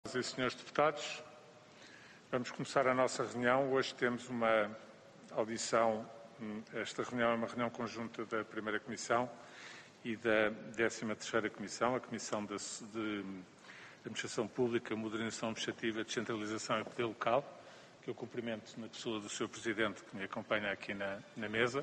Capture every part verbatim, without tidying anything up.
Senhoras e senhores deputados, vamos começar a nossa reunião. Hoje temos uma audição, esta reunião é uma reunião conjunta da primeira Comissão e da décima terceira Comissão, a Comissão de, de Administração Pública, Modernização Administrativa, Descentralização e Poder Local, que eu cumprimento na pessoa do senhor Presidente que me acompanha aqui na, na mesa.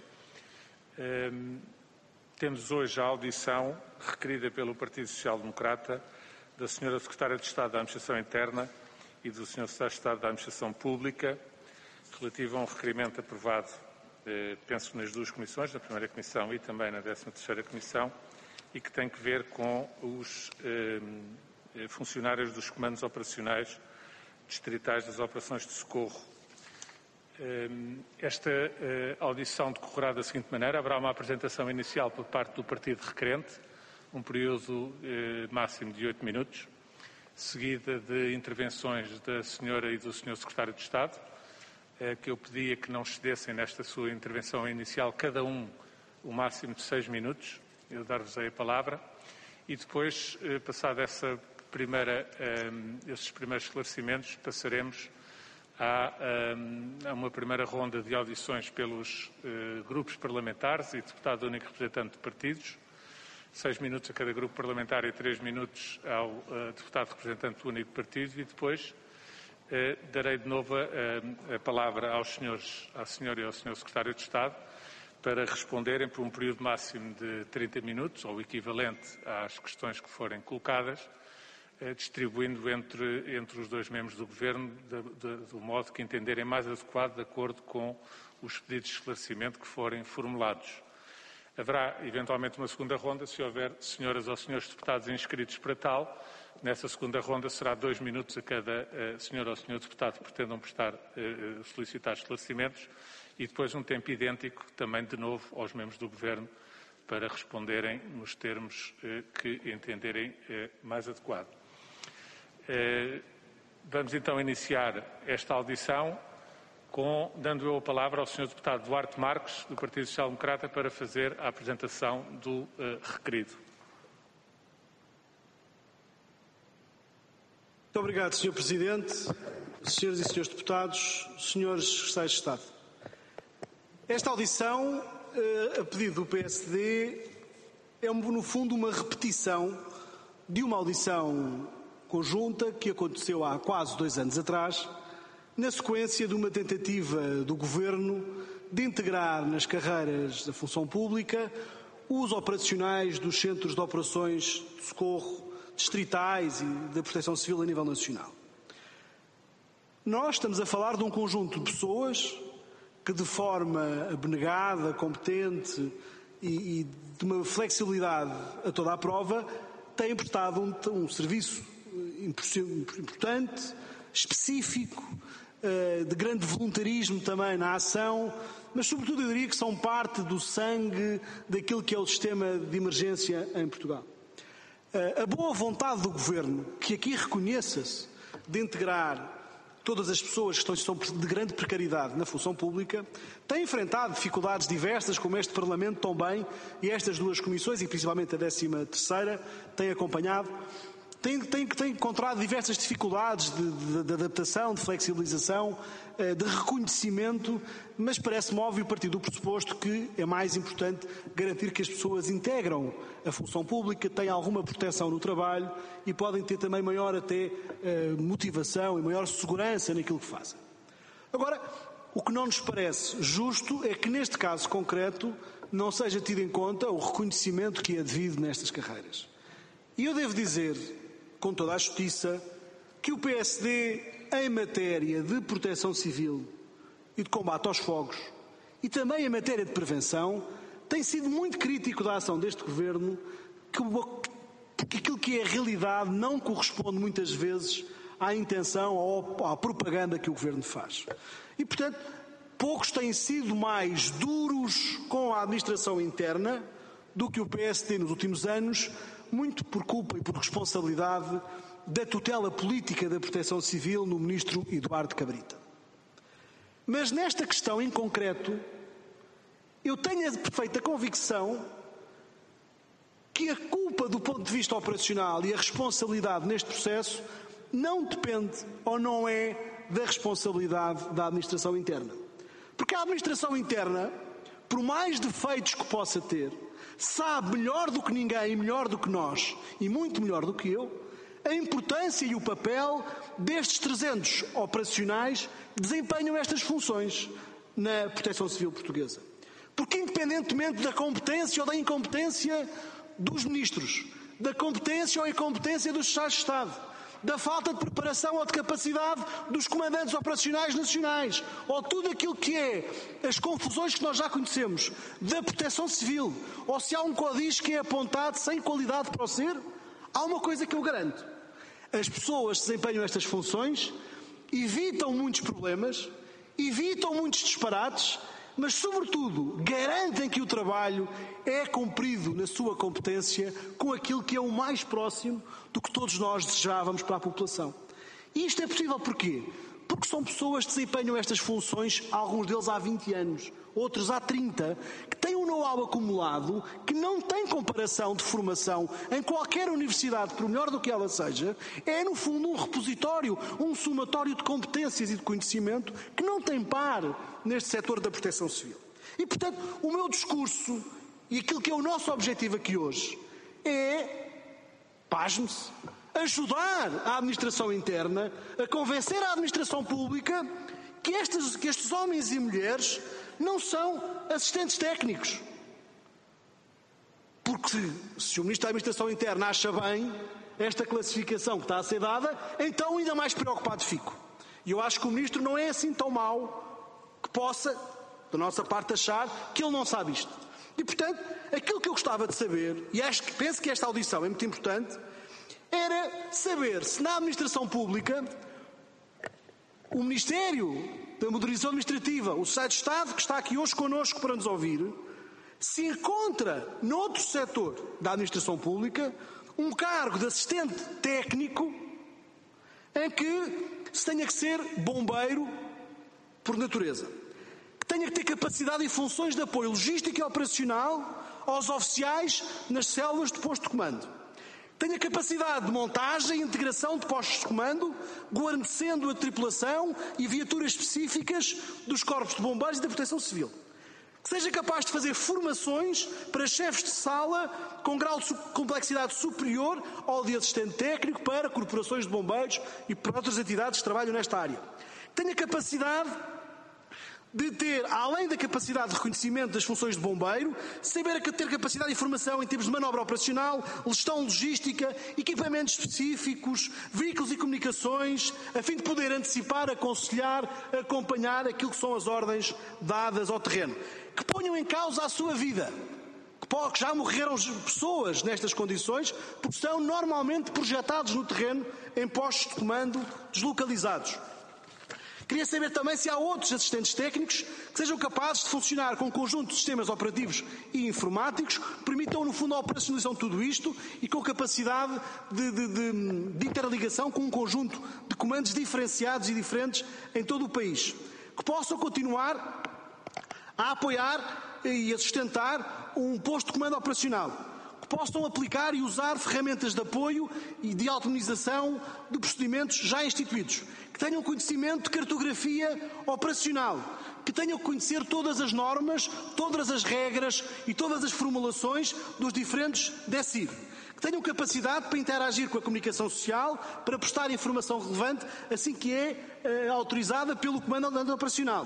Um, temos hoje a audição requerida pelo Partido Social Democrata da senhora Secretária de Estado da Administração Interna e do senhor Secretário de Estado da Administração Pública, relativo a um requerimento aprovado, eh, penso nas duas comissões, na primeira Comissão e também na décima terceira Comissão, e que tem que ver com os eh, funcionários dos comandos operacionais distritais das operações de socorro. Eh, esta eh, audição decorrerá da seguinte maneira: haverá uma apresentação inicial por parte do partido requerente, um período eh, máximo de oito minutos, seguida de intervenções da senhora e do senhor Secretário de Estado, eh, que eu pedia que não excedessem nesta sua intervenção inicial, cada um o máximo de seis minutos. Eu dar-vos-ei a palavra e depois, eh, passada essa primeira, eh, esses primeiros esclarecimentos, passaremos a, eh, a uma primeira ronda de audições pelos eh, grupos parlamentares e deputado único representante de partidos. Seis minutos a cada grupo parlamentar e três minutos ao uh, deputado representante do único partido, e depois uh, darei de novo a, a palavra aos senhores, à senhora e ao senhor Secretário de Estado para responderem por um período máximo de trinta minutos, ou equivalente às questões que forem colocadas, uh, distribuindo entre, entre os dois membros do Governo de, de, do modo que entenderem mais adequado, de acordo com os pedidos de esclarecimento que forem formulados. Haverá, eventualmente, uma segunda ronda, se houver senhoras ou senhores deputados inscritos para tal. Nessa segunda ronda será dois minutos a cada uh, senhora ou senhor deputado que pretendam prestar, uh, solicitar esclarecimentos, e depois um tempo idêntico, também de novo, aos membros do Governo, para responderem nos termos uh, que entenderem uh, mais adequado. Uh, vamos então iniciar esta audição, com, dando eu a palavra ao senhor deputado Duarte Marques, do Partido Social Democrata, para fazer a apresentação do uh, requerido. Muito obrigado, senhor Presidente, senhoras e senhores deputados, senhores secretários de Estado. Esta audição, uh, a pedido do P S D, é, no fundo, uma repetição de uma audição conjunta que aconteceu há quase dois anos atrás, na sequência de uma tentativa do Governo de integrar nas carreiras da função pública os operacionais dos centros de operações de socorro distritais e da proteção civil a nível nacional. Nós estamos a falar de um conjunto de pessoas que, de forma abnegada, competente e, e de uma flexibilidade a toda a prova, têm prestado um, um serviço importante, específico, de grande voluntarismo também na ação, mas sobretudo eu diria que são parte do sangue daquilo que é o sistema de emergência em Portugal. A boa vontade do Governo, que aqui reconheça-se, de integrar todas as pessoas que estão de grande precariedade na função pública, tem enfrentado dificuldades diversas, como este Parlamento também, e estas duas comissões, e principalmente a décima terceira, têm acompanhado. Tem, tem, tem encontrado diversas dificuldades de, de, de adaptação, de flexibilização, de reconhecimento, mas parece-me óbvio partir do pressuposto que é mais importante garantir que as pessoas integram a função pública, têm alguma proteção no trabalho e podem ter também maior até motivação e maior segurança naquilo que fazem. Agora, o que não nos parece justo é que neste caso concreto não seja tido em conta o reconhecimento que é devido nestas carreiras. E eu devo dizer, com toda a justiça, que o P S D, em matéria de proteção civil e de combate aos fogos, e também em matéria de prevenção, tem sido muito crítico da ação deste Governo, que, que aquilo que é a realidade não corresponde muitas vezes à intenção ou à propaganda que o Governo faz. E, portanto, poucos têm sido mais duros com a administração interna do que o P S D nos últimos anos, muito por culpa e por responsabilidade da tutela política da proteção civil no ministro Eduardo Cabrita. Mas nesta questão em concreto, eu tenho a perfeita convicção que a culpa do ponto de vista operacional e a responsabilidade neste processo não depende ou não é da responsabilidade da administração interna. Porque a administração interna, por mais defeitos que possa ter, sabe melhor do que ninguém e melhor do que nós, e muito melhor do que eu, a importância e o papel destes trezentos operacionais que desempenham estas funções na Proteção Civil Portuguesa. Porque independentemente da competência ou da incompetência dos ministros, da competência ou incompetência dos Secretários de Estado, da falta de preparação ou de capacidade dos comandantes operacionais nacionais, ou tudo aquilo que é as confusões que nós já conhecemos da Proteção Civil, ou se há um código que é apontado sem qualidade para o ser, há uma coisa que eu garanto: as pessoas que desempenham estas funções evitam muitos problemas, evitam muitos disparates, mas, sobretudo, garantem que o trabalho é cumprido na sua competência com aquilo que é o mais próximo do que todos nós desejávamos para a população. E isto é possível porquê? Porque são pessoas que desempenham estas funções, alguns deles há vinte anos, outros há trinta, que têm um know-how acumulado que não tem comparação de formação em qualquer universidade, por melhor do que ela seja. É, no fundo, um repositório, um somatório de competências e de conhecimento que não tem par neste setor da proteção civil. E, portanto, o meu discurso e aquilo que é o nosso objetivo aqui hoje é, pasme-se, ajudar a administração interna a convencer a administração pública que estes, que estes homens e mulheres não são assistentes técnicos. Porque se, se o Ministro da Administração Interna acha bem esta classificação que está a ser dada, então ainda mais preocupado fico. E eu acho que o Ministro não é assim tão mau que possa, da nossa parte, achar que ele não sabe isto. E, portanto, aquilo que eu gostava de saber, e acho que penso que esta audição é muito importante, era saber se na administração pública o Ministério da Modernização Administrativa, o Secretário de Estado, que está aqui hoje connosco para nos ouvir, se encontra noutro setor da administração pública um cargo de assistente técnico em que se tenha que ser bombeiro por natureza, que tenha que ter capacidade e funções de apoio logístico e operacional aos oficiais nas células de posto de comando, tenha capacidade de montagem e integração de postos de comando, guarnecendo a tripulação e viaturas específicas dos corpos de bombeiros e da proteção civil. Que seja capaz de fazer formações para chefes de sala com grau de complexidade superior ao de assistente técnico para corporações de bombeiros e para outras entidades que trabalham nesta área. Tenha capacidade de ter, além da capacidade de reconhecimento das funções de bombeiro, saber ter capacidade de informação em termos de manobra operacional, gestão logística, equipamentos específicos, veículos e comunicações, a fim de poder antecipar, aconselhar, acompanhar aquilo que são as ordens dadas ao terreno. Que ponham em causa a sua vida. Que já morreram pessoas nestas condições, porque são normalmente projetados no terreno em postos de comando deslocalizados. Queria saber também se há outros assistentes técnicos que sejam capazes de funcionar com um conjunto de sistemas operativos e informáticos que permitam, no fundo, a operacionalização de tudo isto e com capacidade de, de, de, de interligação com um conjunto de comandos diferenciados e diferentes em todo o país. Que possam continuar a apoiar e a sustentar um posto de comando operacional. Que possam aplicar e usar ferramentas de apoio e de automatização de procedimentos já instituídos. Que tenham conhecimento de cartografia operacional. Que tenham que conhecer todas as normas, todas as regras e todas as formulações dos diferentes D S I R. Que tenham capacidade para interagir com a comunicação social, para prestar informação relevante assim que é eh, autorizada pelo Comando Operacional.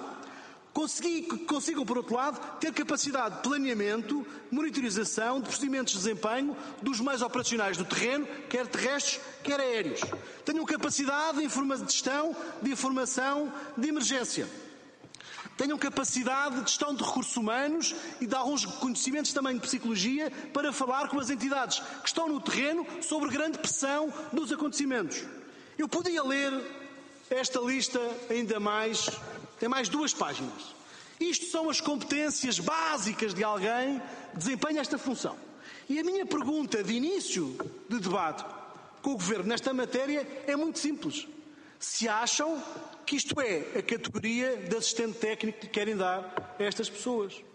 Consigam, por outro lado, ter capacidade de planeamento, monitorização de procedimentos de desempenho dos meios operacionais do terreno, quer terrestres, quer aéreos. Tenham capacidade de gestão de informação de emergência. Tenham capacidade de gestão de recursos humanos e de alguns conhecimentos também de psicologia para falar com as entidades que estão no terreno sobre grande pressão dos acontecimentos. Eu podia ler esta lista ainda mais... Tem mais duas páginas. Isto são as competências básicas de alguém que desempenha esta função. E a minha pergunta de início de debate com o Governo nesta matéria é muito simples. Se acham que isto é a categoria de assistente técnico que querem dar a estas pessoas.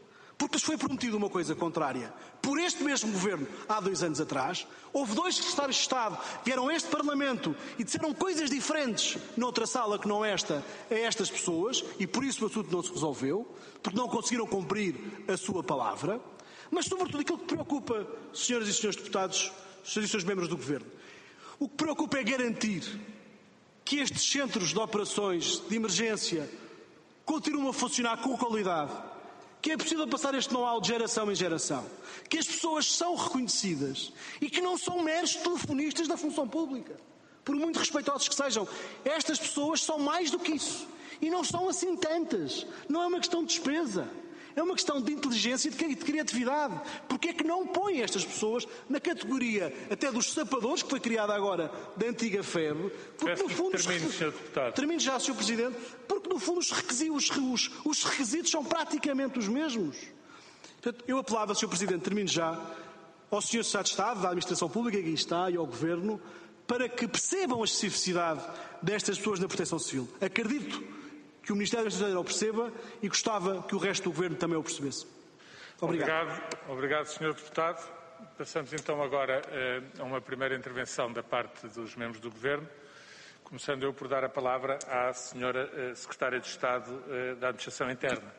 porque lhes foi prometido uma coisa contrária. Por este mesmo governo, há dois anos atrás, houve dois secretários de Estado que vieram a este Parlamento e disseram coisas diferentes noutra sala que não esta a estas pessoas, e por isso o assunto não se resolveu, porque não conseguiram cumprir a sua palavra. Mas, sobretudo, aquilo que preocupa, senhoras e senhores deputados, senhores e senhores membros do governo, o que preocupa é garantir que estes centros de operações de emergência continuam a funcionar com qualidade, que é possível passar este know-how de geração em geração, que as pessoas são reconhecidas e que não são meros telefonistas da função pública. Por muito respeitosos que sejam, estas pessoas são mais do que isso. E não são assim tantas. Não é uma questão de despesa. É uma questão de inteligência e de criatividade. Porque é que não põem estas pessoas na categoria até dos sapadores, que foi criada agora da antiga F E B? Porque, no fundo, termine, os... senhor Deputado. Termino já, senhor Presidente. Porque, no fundo, os requisitos, os, os requisitos são praticamente os mesmos. Portanto, eu apelava, senhor Presidente, termino já, ao senhor Secretário de Estado da Administração Pública, que aqui está, e ao Governo, para que percebam a especificidade destas pessoas na Proteção Civil. Acredito que o Ministério da Justiça o perceba e gostava que o resto do Governo também o percebesse. Obrigado. Obrigado, Obrigado senhor Deputado. Passamos então agora a uma primeira intervenção da parte dos membros do Governo, começando eu por dar a palavra à senhora Secretária de Estado da Administração Interna.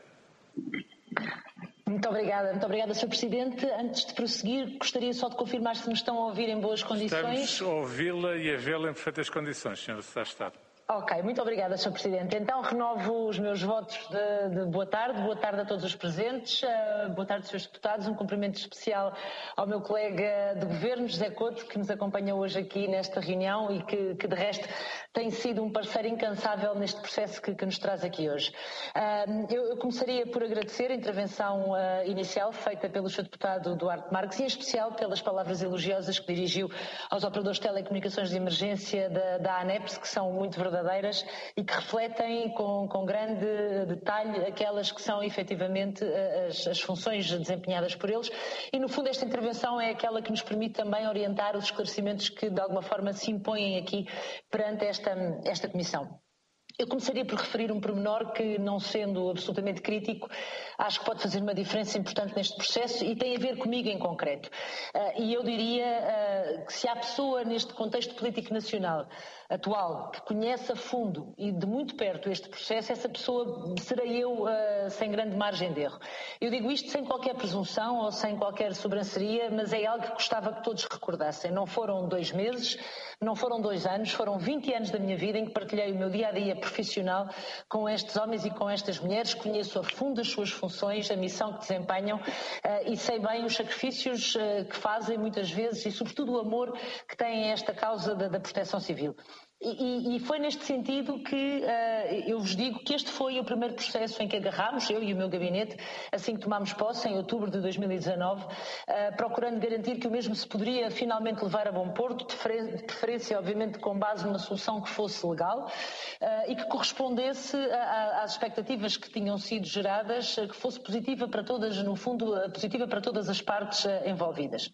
Muito obrigada, muito obrigada, senhor Presidente. Antes de prosseguir, gostaria só de confirmar se nos estão a ouvir em boas condições. Estamos a ouvi-la e a vê-la em perfeitas condições, senhora Secretária de Estado. Ok, muito obrigada, senhor Presidente. Então renovo os meus votos de, de boa tarde, boa tarde a todos os presentes, uh, boa tarde, senhores deputados, um cumprimento especial ao meu colega de Governo, José Couto, que nos acompanha hoje aqui nesta reunião e que, que de resto tem sido um parceiro incansável neste processo que, que nos traz aqui hoje. Uh, eu, eu começaria por agradecer a intervenção uh, inicial feita pelo senhor deputado Duarte Marques e em especial pelas palavras elogiosas que dirigiu aos operadores de telecomunicações de emergência da, da ANEPS, que são muito verdadeiras verdadeiras e que refletem com, com grande detalhe aquelas que são efetivamente as, as funções desempenhadas por eles e no fundo esta intervenção é aquela que nos permite também orientar os esclarecimentos que de alguma forma se impõem aqui perante esta, esta Comissão. Eu começaria por referir um pormenor que, não sendo absolutamente crítico, acho que pode fazer uma diferença importante neste processo e tem a ver comigo em concreto. Uh, e eu diria uh, que se há pessoa neste contexto político nacional atual que conhece a fundo e de muito perto este processo, essa pessoa serei eu uh, sem grande margem de erro. Eu digo isto sem qualquer presunção ou sem qualquer sobranceria, mas é algo que gostava que todos recordassem. Não foram dois meses, não foram dois anos, foram vinte anos da minha vida em que partilhei o meu dia-a-dia profissional com estes homens e com estas mulheres, conheço a fundo as suas funções, a missão que desempenham uh, e sei bem os sacrifícios uh, que fazem muitas vezes e sobretudo o amor que têm a esta causa da, da proteção civil. E, e foi neste sentido que uh, eu vos digo que este foi o primeiro processo em que agarrámos, eu e o meu gabinete, assim que tomámos posse, em outubro de dois mil e dezanove, uh, procurando garantir que o mesmo se poderia finalmente levar a bom porto, de preferência, obviamente, com base numa solução que fosse legal uh, e que correspondesse a, a, às expectativas que tinham sido geradas, uh, que fosse positiva para todas, no fundo, uh, positiva para todas as partes uh, envolvidas.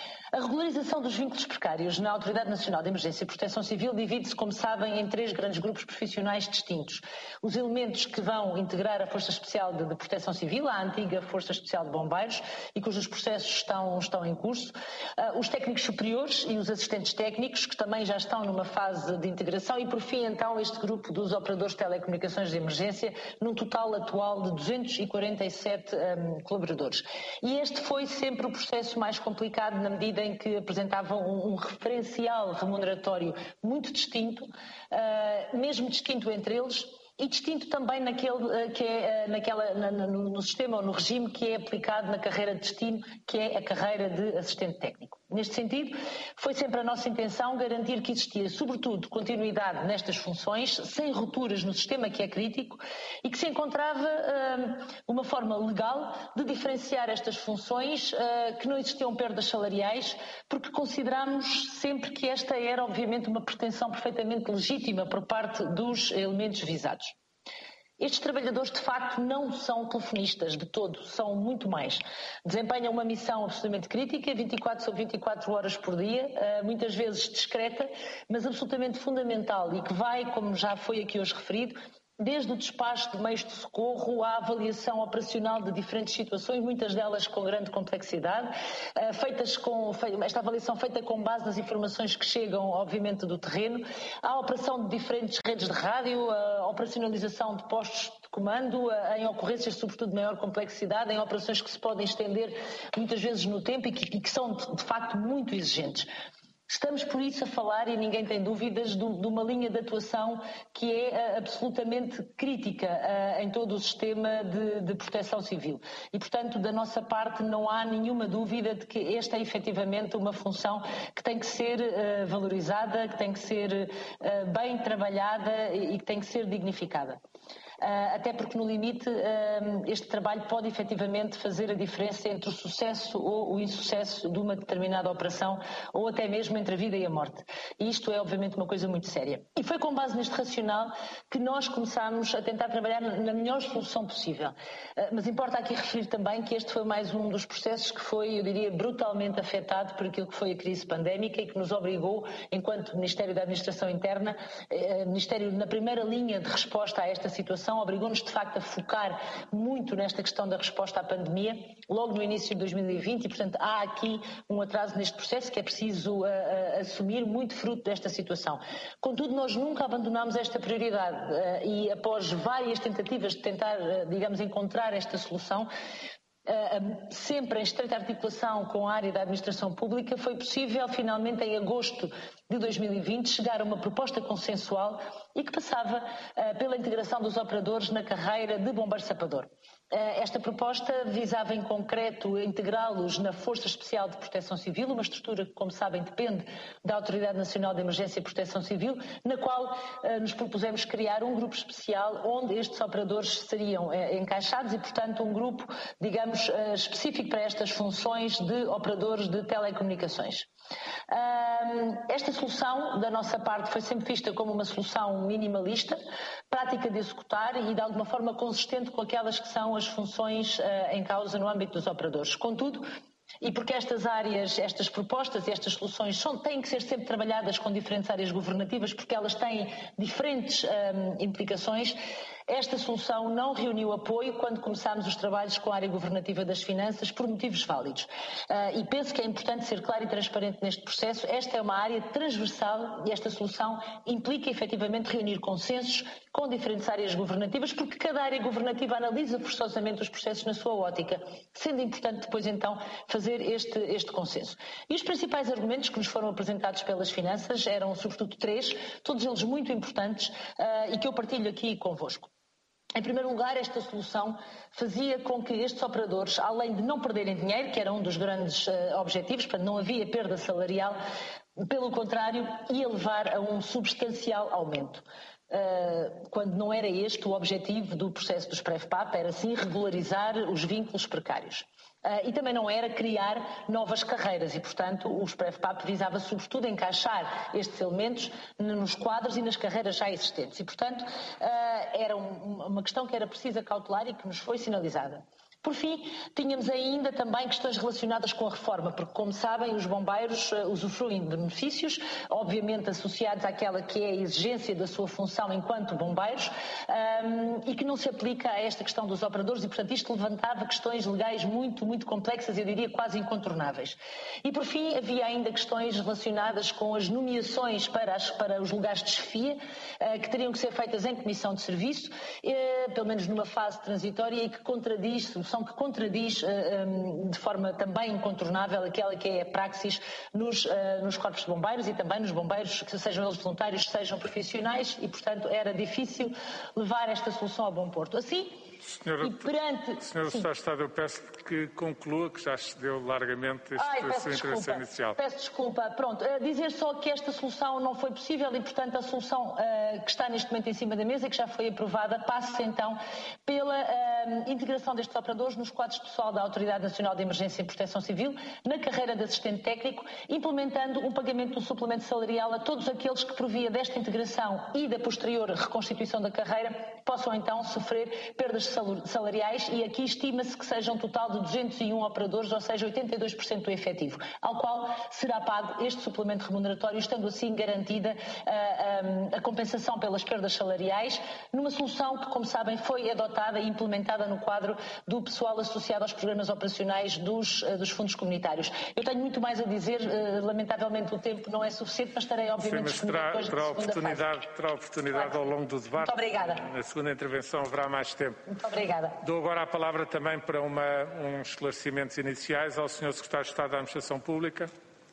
A regularização dos vínculos precários na Autoridade Nacional de Emergência e Proteção Civil divide-se, como sabem, em três grandes grupos profissionais distintos. Os elementos que vão integrar a Força Especial de, de Proteção Civil, a antiga Força Especial de Bombeiros, e cujos processos estão, estão em curso. Uh, os técnicos superiores e os assistentes técnicos, que também já estão numa fase de integração. E, por fim, então, este grupo dos operadores de telecomunicações de emergência, num total atual de duzentos e quarenta e sete um, colaboradores. E este foi sempre o processo mais complicado na medida em que apresentavam um, um referencial remuneratório muito distinto, uh, mesmo distinto entre eles e distinto também naquele, uh, que é, uh, naquela, na, no, no sistema ou no regime que é aplicado na carreira de destino, que é a carreira de assistente técnico. Neste sentido, foi sempre a nossa intenção garantir que existia, sobretudo, continuidade nestas funções, sem rupturas no sistema que é crítico, e que se encontrava uh, uma forma legal de diferenciar estas funções, uh, que não existiam perdas salariais, porque consideramos sempre que esta era, obviamente, uma pretensão perfeitamente legítima por parte dos elementos visados. Estes trabalhadores, de facto, não são telefonistas de todo, são muito mais. Desempenham uma missão absolutamente crítica, vinte e quatro sobre vinte e quatro horas por dia, muitas vezes discreta, mas absolutamente fundamental e que vai, como já foi aqui hoje referido, desde o despacho de meios de socorro à avaliação operacional de diferentes situações, muitas delas com grande complexidade, feitas com, esta avaliação feita com base nas informações que chegam, obviamente, do terreno, à operação de diferentes redes de rádio, a operacionalização de postos de comando, em ocorrências, sobretudo, de maior complexidade, em operações que se podem estender muitas vezes no tempo e que, e que são, de, de facto, muito exigentes. Estamos, por isso, a falar, e ninguém tem dúvidas, de uma linha de atuação que é uh, absolutamente crítica uh, em todo o sistema de, de proteção civil. E, portanto, da nossa parte, não há nenhuma dúvida de que esta é efetivamente uma função que tem que ser uh, valorizada, que tem que ser uh, bem trabalhada e, e que tem que ser dignificada. Uh, até porque, no limite, uh, este trabalho pode efetivamente fazer a diferença entre o sucesso ou o insucesso de uma determinada operação, ou até mesmo entre a vida e a morte. E isto é, obviamente, uma coisa muito séria. E foi com base neste racional que nós começámos a tentar trabalhar na melhor solução possível. Uh, mas importa aqui referir também que este foi mais um dos processos que foi, eu diria, brutalmente afetado por aquilo que foi a crise pandémica e que nos obrigou, enquanto Ministério da Administração Interna, uh, Ministério na primeira linha de resposta a esta situação, obrigou-nos de facto a focar muito nesta questão da resposta à pandemia, logo no início de dois mil e vinte, e portanto há aqui um atraso neste processo que é preciso uh, uh, assumir, muito fruto desta situação. Contudo, nós nunca abandonámos esta prioridade uh, e após várias tentativas de tentar, uh, digamos, encontrar esta solução, Uh, sempre em estreita articulação com a área da administração pública, foi possível, finalmente, em agosto de dois mil e vinte, chegar a uma proposta consensual e que passava uh, pela integração dos operadores na carreira de bombeiro sapador. Uh, esta proposta visava, em concreto, integrá-los na Força Especial de Proteção Civil, uma estrutura que, como sabem, depende da Autoridade Nacional de Emergência e Proteção Civil, na qual uh, nos propusemos criar um grupo especial onde estes operadores seriam uh, encaixados e, portanto, um grupo, digamos, específico para estas funções de operadores de telecomunicações. Esta solução, da nossa parte, foi sempre vista como uma solução minimalista, prática de executar e, de alguma forma, consistente com aquelas que são as funções em causa no âmbito dos operadores. Contudo, e porque estas áreas, estas propostas e estas soluções são, têm que ser sempre trabalhadas com diferentes áreas governativas, porque elas têm diferentes um, implicações, esta solução não reuniu apoio quando começámos os trabalhos com a área governativa das finanças por motivos válidos. Uh, e penso que é importante ser claro e transparente neste processo. Esta é uma área transversal e esta solução implica efetivamente reunir consensos com diferentes áreas governativas, porque cada área governativa analisa forçosamente os processos na sua ótica, sendo importante depois então fazer este, este consenso. E os principais argumentos que nos foram apresentados pelas finanças eram sobretudo três, todos eles muito importantes uh, e que eu partilho aqui convosco. Em primeiro lugar, esta solução fazia com que estes operadores, além de não perderem dinheiro, que era um dos grandes uh, objetivos, portanto não havia perda salarial, pelo contrário, ia levar a um substancial aumento. Uh, quando não era este o objetivo do processo dos PREVPAP, era sim regularizar os vínculos precários. Uh, e também não era criar novas carreiras e, portanto, os PREVPAP visava sobretudo encaixar estes elementos nos quadros e nas carreiras já existentes. E, portanto, uh, era um, uma questão que era precisa cautelar e que nos foi sinalizada. Por fim, tínhamos ainda também questões relacionadas com a reforma, porque, como sabem, os bombeiros uh, usufruem de benefícios, obviamente associados àquela que é a exigência da sua função enquanto bombeiros, um, e que não se aplica a esta questão dos operadores e, portanto, isto levantava questões legais muito, muito complexas, eu diria quase incontornáveis. E, por fim, havia ainda questões relacionadas com as nomeações para, as, para os lugares de chefia, uh, que teriam que ser feitas em comissão de serviço, uh, pelo menos numa fase transitória, e que contradiz, solução que contradiz uh, um, de forma também incontornável aquela que é a praxis nos, uh, nos corpos de bombeiros e também nos bombeiros, que sejam eles voluntários, sejam profissionais, e, portanto, era difícil levar esta solução a bom porto. Assim, Senhora, e perante... Senhora Secretária de Estado, eu peço que conclua, que já excedeu largamente este, Ai, a sua intervenção inicial. Peço desculpa. Pronto, uh, dizer só que esta solução não foi possível e, portanto, a solução uh, que está neste momento em cima da mesa e que já foi aprovada passa-se então pela uh, integração destes operadores operadores nos quadros pessoal da Autoridade Nacional de Emergência e Proteção Civil, na carreira de assistente técnico, implementando um pagamento do suplemento salarial a todos aqueles que, por via desta integração e da posterior reconstituição da carreira, possam então sofrer perdas salariais, e aqui estima-se que seja um total de duzentos e um operadores, ou seja, oitenta e dois por cento do efetivo, ao qual será pago este suplemento remuneratório, estando assim garantida a, a, a compensação pelas perdas salariais, numa solução que, como sabem, foi adotada e implementada no quadro do pessoal associado aos programas operacionais dos, dos fundos comunitários. Eu tenho muito mais a dizer, lamentavelmente o tempo não é suficiente, mas estarei obviamente Sim, mas terá, depois terá, de oportunidade, terá oportunidade claro. Ao longo do debate. Muito obrigada. Na segunda intervenção haverá mais tempo. Muito obrigada. Dou agora a palavra também para uma, uns esclarecimentos iniciais ao senhor Secretário de Estado da Administração Pública.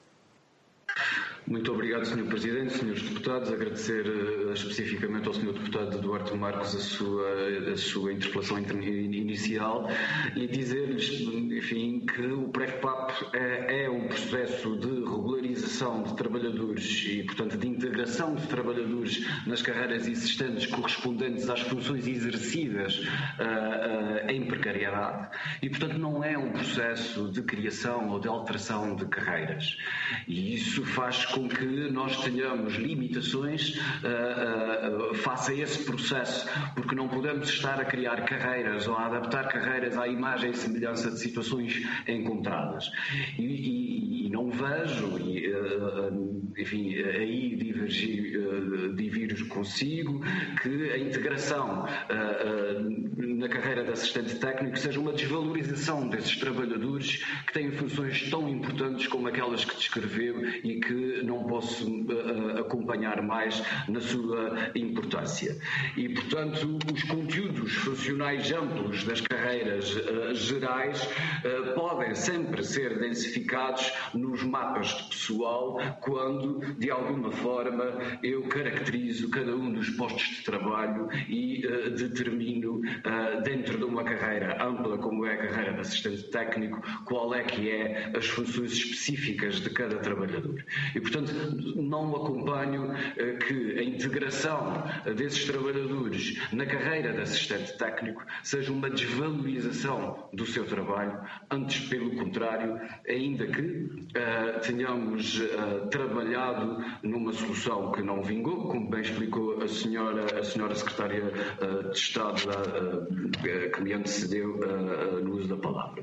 Muito obrigado, senhor Presidente, senhores deputados. Agradecer uh, especificamente ao senhor deputado Duarte Marcos a sua, a sua interpelação inicial e dizer-lhes, enfim, que o PREFPAP é, é um processo de regularização de trabalhadores e, portanto, de integração de trabalhadores nas carreiras existentes correspondentes às funções exercidas uh, uh, em precariedade e, portanto, não é um processo de criação ou de alteração de carreiras. E isso faz com que nós tenhamos limitações uh, uh, face a esse processo, porque não podemos estar a criar carreiras ou a adaptar carreiras à imagem e semelhança de situações encontradas. E, e, e não vejo, e, uh, enfim, aí divergir, uh, divirjo consigo, que a integração uh, uh, na carreira de assistente técnico seja uma desvalorização desses trabalhadores que têm funções tão importantes como aquelas que descreveu e que não posso uh, acompanhar mais na sua importância. E, portanto, os conteúdos funcionais amplos das carreiras uh, gerais uh, podem sempre ser densificados nos mapas de pessoal quando, de alguma forma, eu caracterizo cada um dos postos de trabalho e uh, determino, uh, dentro de uma carreira ampla como é a carreira de assistente técnico, qual é que é as funções específicas de cada trabalhador. E, portanto, não acompanho uh, que a integração desses trabalhadores na carreira de assistente técnico seja uma desvalorização do seu trabalho, antes pelo contrário, ainda que uh, tenhamos uh, trabalhado numa solução que não vingou, como bem explicou a senhora, a senhora Secretária uh, de Estado uh, que me antecedeu uh, no uso da palavra.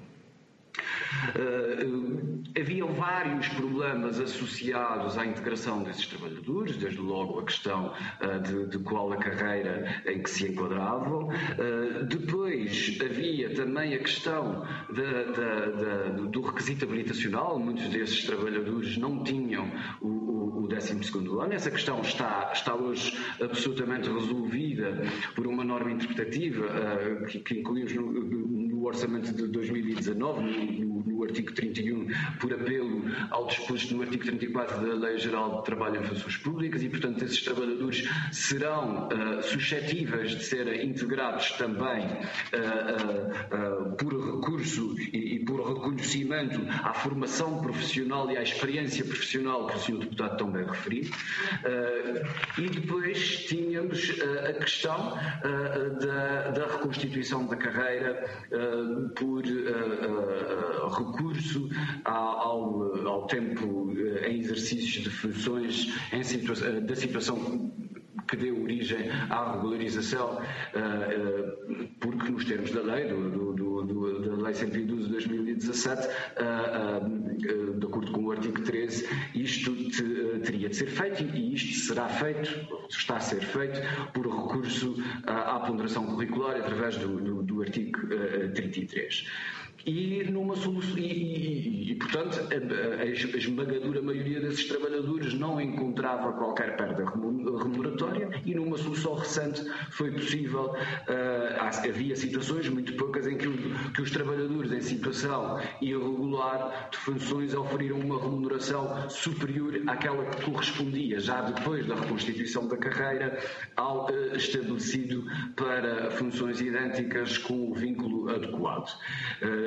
Uh, havia vários problemas associados à integração desses trabalhadores, desde logo a questão uh, de, de qual a carreira em que se enquadravam. Uh, depois havia também a questão da, da, da, do requisito habilitacional. Muitos desses trabalhadores não tinham o, o, o décimo segundo ano. Essa questão está, está hoje absolutamente resolvida por uma norma interpretativa uh, que, que incluímos no, no orçamento de dois mil e dezanove, no, no artigo trinta e um, por apelo ao disposto no artigo trinta e quatro da Lei Geral de Trabalho em Funções Públicas, e, portanto, esses trabalhadores serão uh, suscetíveis de serem integrados também uh, uh, uh, por recurso e, e por reconhecimento à formação profissional e à experiência profissional que o senhor Deputado também referiu. Uh, e depois tínhamos uh, a questão uh, da, da reconstituição da carreira uh, por uh, uh, recurso ao, ao tempo em exercícios de funções em situa- da situação que deu origem à regularização, porque nos termos da lei, do, do, do, da Lei cento e doze de dois mil e dezassete, de acordo com o artigo treze, isto te, teria de ser feito, e isto será feito, está a ser feito, por recurso à ponderação curricular através do, do, do artigo trinta e três. E, numa solução, e, e, e portanto, a, a esmagadora maioria desses trabalhadores não encontrava qualquer perda remuneratória, e numa solução recente foi possível, uh, havia situações, muito poucas, em que, que os trabalhadores em situação irregular de funções oferiram uma remuneração superior àquela que correspondia, já depois da reconstituição da carreira, ao uh, estabelecido para funções idênticas com o vínculo adequado. Uh,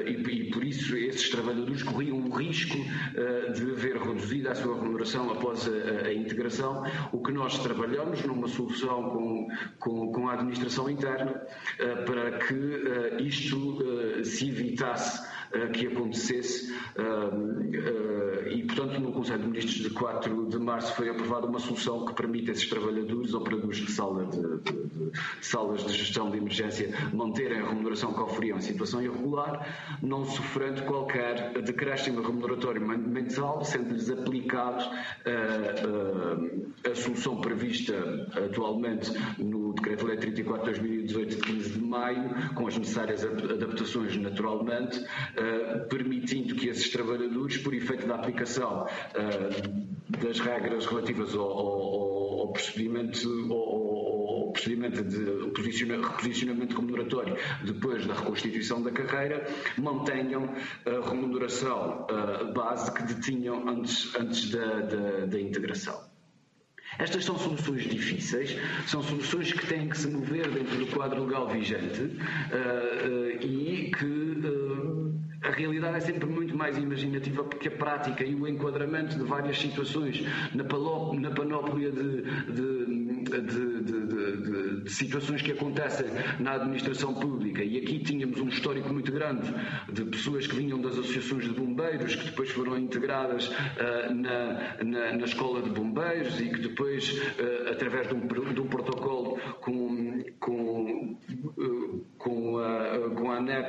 e, e por isso esses trabalhadores corriam o risco de ver reduzida a sua remuneração após a, a integração. O que nós trabalhamos numa solução com, com, com a administração interna para que isto se evitasse que acontecesse e, portanto, no Conselho de Ministros de quatro de março foi aprovada uma solução que permite a esses trabalhadores, operadores de, sala de, de, de, de salas de gestão de emergência, manterem a remuneração que oferiam em situação irregular, não sofrendo qualquer decréscimo remuneratório mensal, sendo-lhes aplicados a, a, a solução prevista atualmente no Decreto-Lei trinta e quatro de dois mil e dezoito de quinze de maio, com as necessárias adaptações naturalmente, Uh, permitindo que esses trabalhadores, por efeito da aplicação uh, das regras relativas ao, ao, ao procedimento, ao, ao procedimento de reposicionamento remuneratório depois da reconstituição da carreira, mantenham a remuneração uh, base que detinham antes, antes da, da, da integração. Estas são soluções difíceis, são soluções que têm que se mover dentro do quadro legal vigente uh, uh, e que uh, a realidade é sempre muito mais imaginativa porque a prática e o enquadramento de várias situações na, paló, na panóplia de, de, de, de, de, de situações que acontecem na administração pública. E aqui tínhamos um histórico muito grande de pessoas que vinham das associações de bombeiros, que depois foram integradas uh, na, na, na escola de bombeiros e que depois, uh, através de um, de um protocolo com, com, uh, com, a, com a ANEP,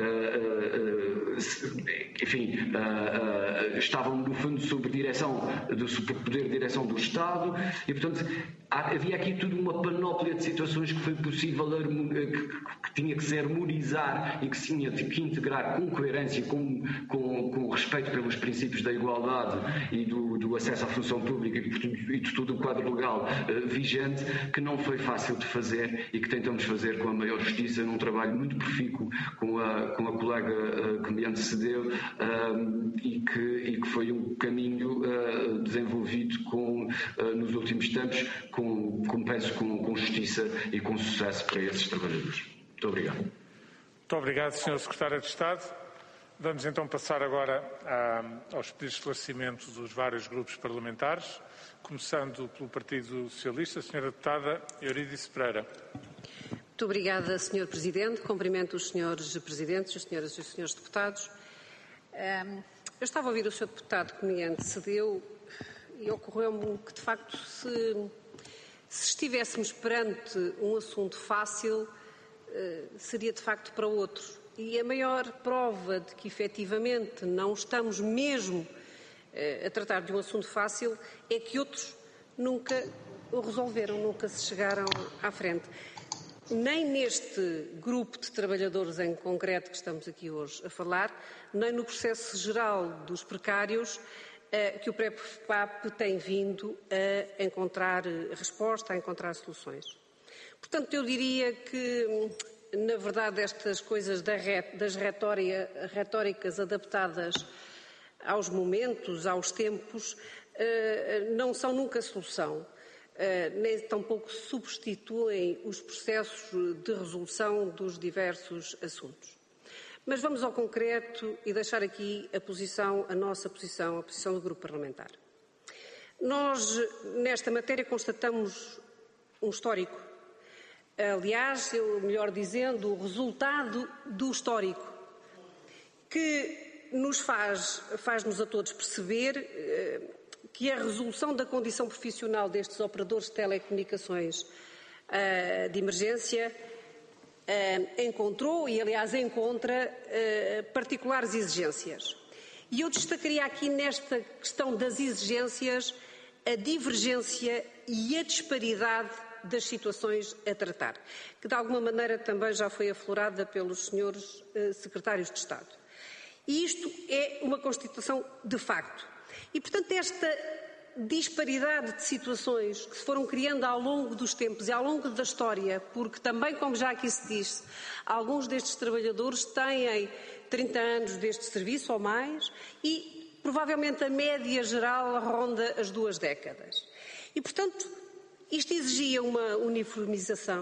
uh, uh, enfim, uh, uh, estavam no fundo sob direção, sob poder de direção do Estado e, portanto, havia aqui tudo uma panóplia de situações que foi possível, que, que tinha que se harmonizar e que se tinha que integrar com coerência, com, com, com respeito pelos princípios da igualdade e do, do acesso à função pública e de todo o quadro legal uh, vigente, que não foi fácil de fazer e que tentamos fazer com a maior justiça num trabalho muito profícuo com a, com a colega uh, que me antecedeu uh, e, que, e que foi um caminho uh, desenvolvido com, uh, nos últimos tempos com, com, penso, com, com justiça e com sucesso para esses trabalhadores. Muito obrigado. Muito obrigado, senhor Secretário de Estado. Vamos então passar agora a, aos pedidos de esclarecimento dos vários grupos parlamentares, começando pelo Partido Socialista, a senhora deputada Eurídice Pereira. Muito obrigada, senhor Presidente. Cumprimento os senhores Presidentes, as senhoras e os senhores deputados. Eu estava a ouvir o senhor deputado que me antecedeu e ocorreu-me que, de facto, se, se estivéssemos perante um assunto fácil, seria de facto para outros. E a maior prova de que efetivamente não estamos mesmo a tratar de um assunto fácil é que outros nunca o resolveram, nunca se chegaram à frente. Nem neste grupo de trabalhadores em concreto que estamos aqui hoje a falar, nem no processo geral dos precários, que o PREPAP tem vindo a encontrar resposta, a encontrar soluções. Portanto, eu diria que, na verdade, estas coisas das retóricas adaptadas aos momentos, aos tempos, não são nunca solução, nem tampouco substituem os processos de resolução dos diversos assuntos. Mas vamos ao concreto e deixar aqui a posição, a nossa posição, a posição do grupo parlamentar. Nós, nesta matéria, constatamos um histórico. Aliás, eu, melhor dizendo, o resultado do histórico, que nos faz, faz-nos a todos perceber eh, que a resolução da condição profissional destes operadores de telecomunicações uh, de emergência uh, encontrou, e aliás encontra, uh, particulares exigências. E eu destacaria aqui nesta questão das exigências a divergência e a disparidade das situações a tratar, que de alguma maneira também já foi aflorada pelos senhores uh, secretários de Estado. E isto é uma constituição de facto. E, portanto, esta disparidade de situações que se foram criando ao longo dos tempos e ao longo da história, porque também, como já aqui se disse, alguns destes trabalhadores têm trinta anos deste serviço ou mais e, provavelmente, a média geral ronda as duas décadas. E, portanto, isto exigia uma uniformização,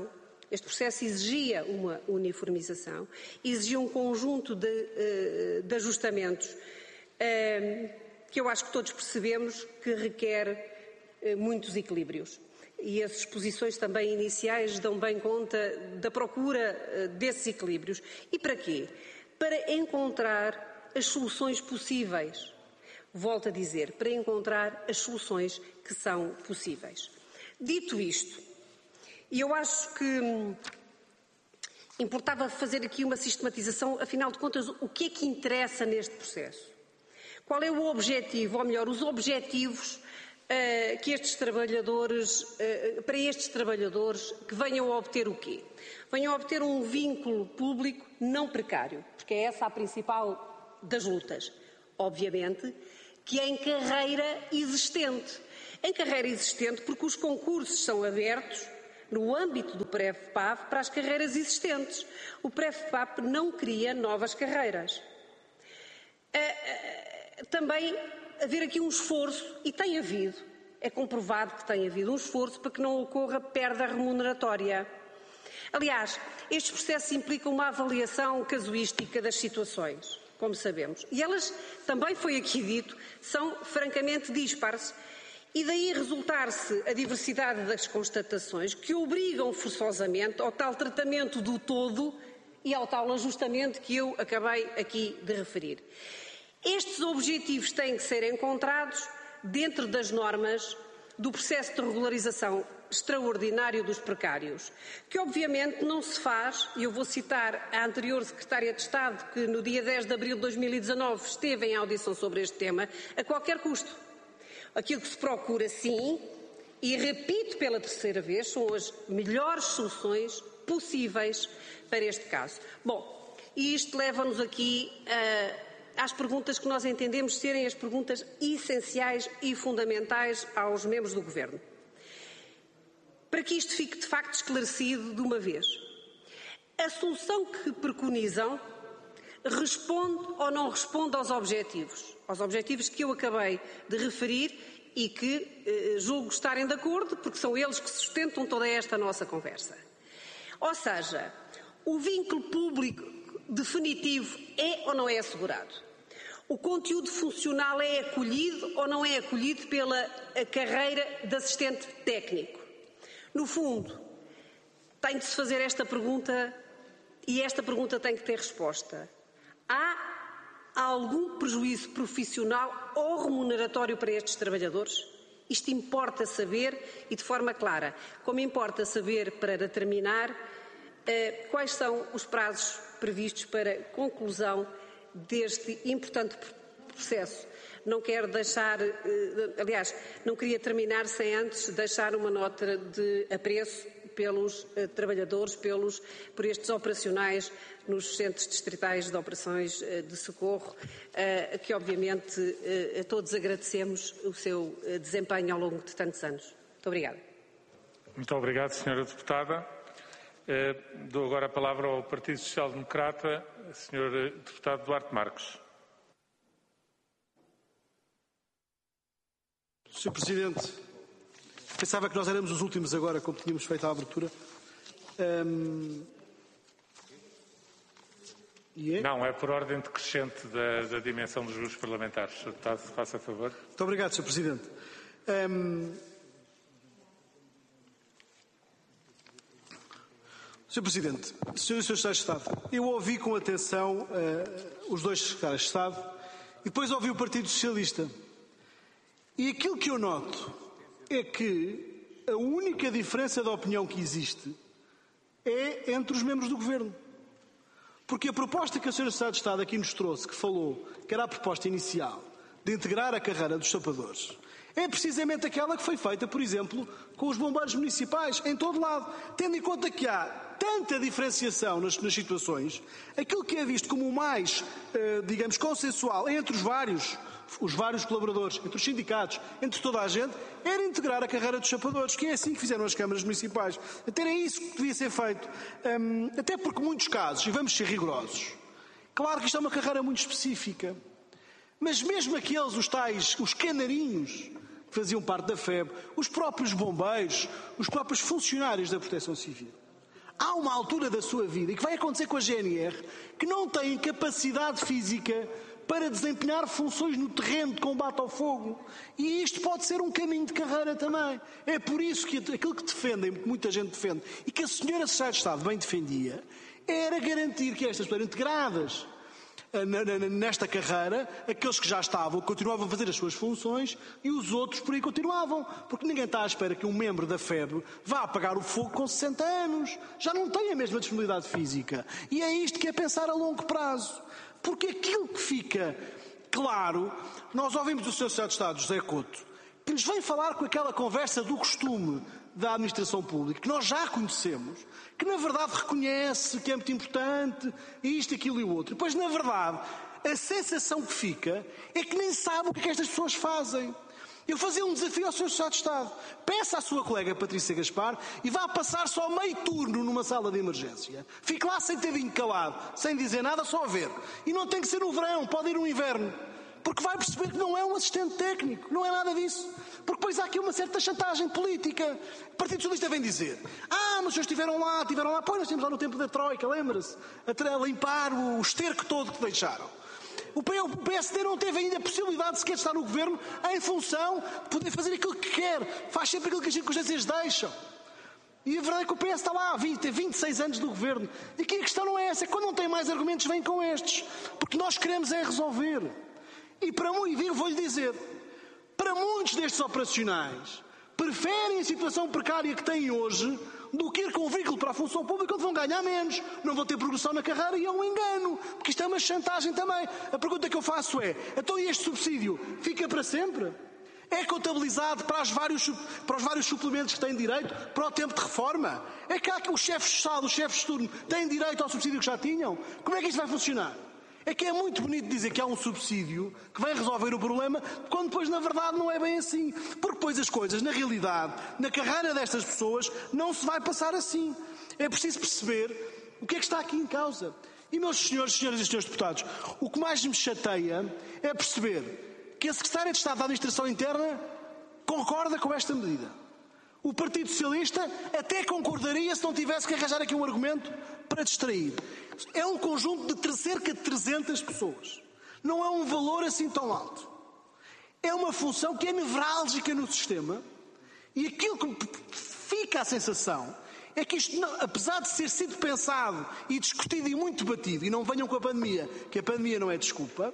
Este processo exigia uma uniformização, exigia um conjunto de, de ajustamentos que eu acho que todos percebemos que requer muitos equilíbrios. E as exposições também iniciais dão bem conta da procura desses equilíbrios. E para quê? Para encontrar as soluções possíveis. Volto a dizer, para encontrar as soluções que são possíveis. Dito isto, e eu acho que importava fazer aqui uma sistematização, afinal de contas, o que é que interessa neste processo? Qual é o objetivo, ou melhor, os objetivos uh, que estes trabalhadores, uh, para estes trabalhadores que venham a obter o quê? Venham a obter um vínculo público não precário, porque é essa a principal das lutas. Obviamente que é em carreira existente. Em carreira existente porque os concursos são abertos no âmbito do Pref-PAV para as carreiras existentes. O Pref-PAV não cria novas carreiras. Também haver aqui um esforço, e tem havido, é comprovado que tem havido um esforço para que não ocorra perda remuneratória. Aliás, estes processos implicam uma avaliação casuística das situações, como sabemos. E elas, também foi aqui dito, são francamente dispares. E daí resultar-se a diversidade das constatações que obrigam forçosamente ao tal tratamento do todo e ao tal ajustamento que eu acabei aqui de referir. Estes objetivos têm que ser encontrados dentro das normas do processo de regularização extraordinário dos precários, que obviamente não se faz, e eu vou citar a anterior Secretária de Estado, que no dia dez de abril de dois mil e dezanove esteve em audição sobre este tema, a qualquer custo. Aquilo que se procura, sim, e repito pela terceira vez, são as melhores soluções possíveis para este caso. Bom, e isto leva-nos aqui uh, às perguntas que nós entendemos serem as perguntas essenciais e fundamentais aos membros do Governo. Para que isto fique de facto esclarecido de uma vez, a solução que preconizam responde ou não responde aos objetivos? Aos objetivos que eu acabei de referir e que eh, julgo estarem de acordo, porque são eles que sustentam toda esta nossa conversa. Ou seja, o vínculo público definitivo é ou não é assegurado? O conteúdo funcional é acolhido ou não é acolhido pela carreira de assistente técnico? No fundo, tem de se fazer esta pergunta e esta pergunta tem que ter resposta. Há algum prejuízo profissional ou remuneratório para estes trabalhadores? Isto importa saber e de forma clara. Como importa saber, para terminar, eh, quais são os prazos previstos para conclusão deste importante processo. Não quero deixar, eh, aliás, não queria terminar sem antes deixar uma nota de apreço pelos eh, trabalhadores, pelos, por estes operacionais nos centros distritais de operações eh, de socorro, eh, que obviamente eh, a todos agradecemos o seu eh, desempenho ao longo de tantos anos. Muito obrigada. Muito obrigado, senhora Deputada. Eh, dou agora a palavra ao Partido Social Democrata, senhor Deputado Duarte Marques. senhor Presidente, pensava que nós éramos os últimos agora, como tínhamos feito a abertura. Um... E é? Não, é por ordem decrescente da, da dimensão dos grupos parlamentares. senhor Deputado, se faça favor. Muito obrigado, senhor Presidente. Um... senhor Presidente, senhores e senhores Secretários de Estado, eu ouvi com atenção uh, os dois Secretários de Estado e depois ouvi o Partido Socialista. E aquilo que eu noto é que a única diferença de opinião que existe é entre os membros do Governo. Porque a proposta que a senhora Secretária de Estado aqui nos trouxe, que falou, que era a proposta inicial, de integrar a carreira dos sapadores, é precisamente aquela que foi feita, por exemplo, com os bombeiros municipais, em todo lado. Tendo em conta que há tanta diferenciação nas, nas situações, aquilo que é visto como o mais, eh, digamos, consensual entre os vários os vários colaboradores, entre os sindicatos, entre toda a gente, era integrar a carreira dos chapadores, que é assim que fizeram as câmaras municipais. Até era isso que devia ser feito. Um, até porque muitos casos, e vamos ser rigorosos, claro que isto é uma carreira muito específica, mas mesmo aqueles, os tais, os canarinhos, que faziam parte da F E B, os próprios bombeiros, os próprios funcionários da Proteção Civil, há uma altura da sua vida, e que vai acontecer com a G N R, que não têm capacidade física para desempenhar funções no terreno de combate ao fogo. E isto pode ser um caminho de carreira também. É por isso que aquilo que defendem, que muita gente defende, e que a senhora Secretária de Estado bem defendia, era garantir que estas pessoas integradas nesta carreira, aqueles que já estavam, continuavam a fazer as suas funções e os outros por aí continuavam. Porque ninguém está à espera que um membro da F E B vá apagar o fogo com sessenta anos. Já não tem a mesma disponibilidade física. E é isto que é pensar a longo prazo. Porque aquilo que fica claro, nós ouvimos do senhor Secretário de Estado, José Couto, que nos vem falar com aquela conversa do costume da administração pública, que nós já conhecemos, que na verdade reconhece que é muito importante, isto, aquilo e o outro. E depois, na verdade, a sensação que fica é que nem sabe o que é que estas pessoas fazem. Eu fazia um desafio ao senhor Secretário de Estado. Peça à sua colega Patrícia Gaspar e vá passar só meio turno numa sala de emergência. Fique lá sentadinho calado, sem dizer nada, só a ver. E não tem que ser no verão, pode ir no inverno. Porque vai perceber que não é um assistente técnico, não é nada disso. Porque depois há aqui uma certa chantagem política. O Partido Socialista vem dizer: ah, mas os senhores estiveram lá, estiveram lá. Pois, nós estivemos lá no tempo da Troika, lembra-se? A limpar o esterco todo que deixaram. O P S D não teve ainda a possibilidade sequer de estar no governo em função de poder fazer aquilo que quer. Faz sempre aquilo que as circunstâncias deixam. E a verdade é que o P S está lá há vinte, tem vinte e seis anos do governo. E aqui a questão não é essa. Quando não tem mais argumentos, vem com estes. Porque nós queremos é resolver. E para muito, vou-lhe dizer, para muitos destes operacionais, preferem a situação precária que têm hoje do que ir com um veículo para a função pública onde vão ganhar menos, não vão ter progressão na carreira, e é um engano, porque isto é uma chantagem também. A pergunta que eu faço é: então este subsídio fica para sempre? É contabilizado para os vários, para os vários suplementos que têm direito, para o tempo de reforma? É que há que os chefes de Estado, os chefes de turno, têm direito ao subsídio que já tinham? Como é que isto vai funcionar? É que é muito bonito dizer que há um subsídio que vai resolver o problema, quando depois na verdade não é bem assim. Porque depois as coisas, na realidade, na carreira destas pessoas, não se vai passar assim. É preciso perceber o que é que está aqui em causa. E meus senhores, senhoras e senhores deputados, o que mais me chateia é perceber que a Secretária de Estado da Administração Interna concorda com esta medida. O Partido Socialista até concordaria se não tivesse que arranjar aqui um argumento para distrair. É um conjunto de cerca de trezentas pessoas. Não é um valor assim tão alto. É uma função que é nevrálgica no sistema, e aquilo que fica a sensação é que isto, não, apesar de ter sido pensado e discutido e muito debatido, e não venham com a pandemia, que a pandemia não é desculpa,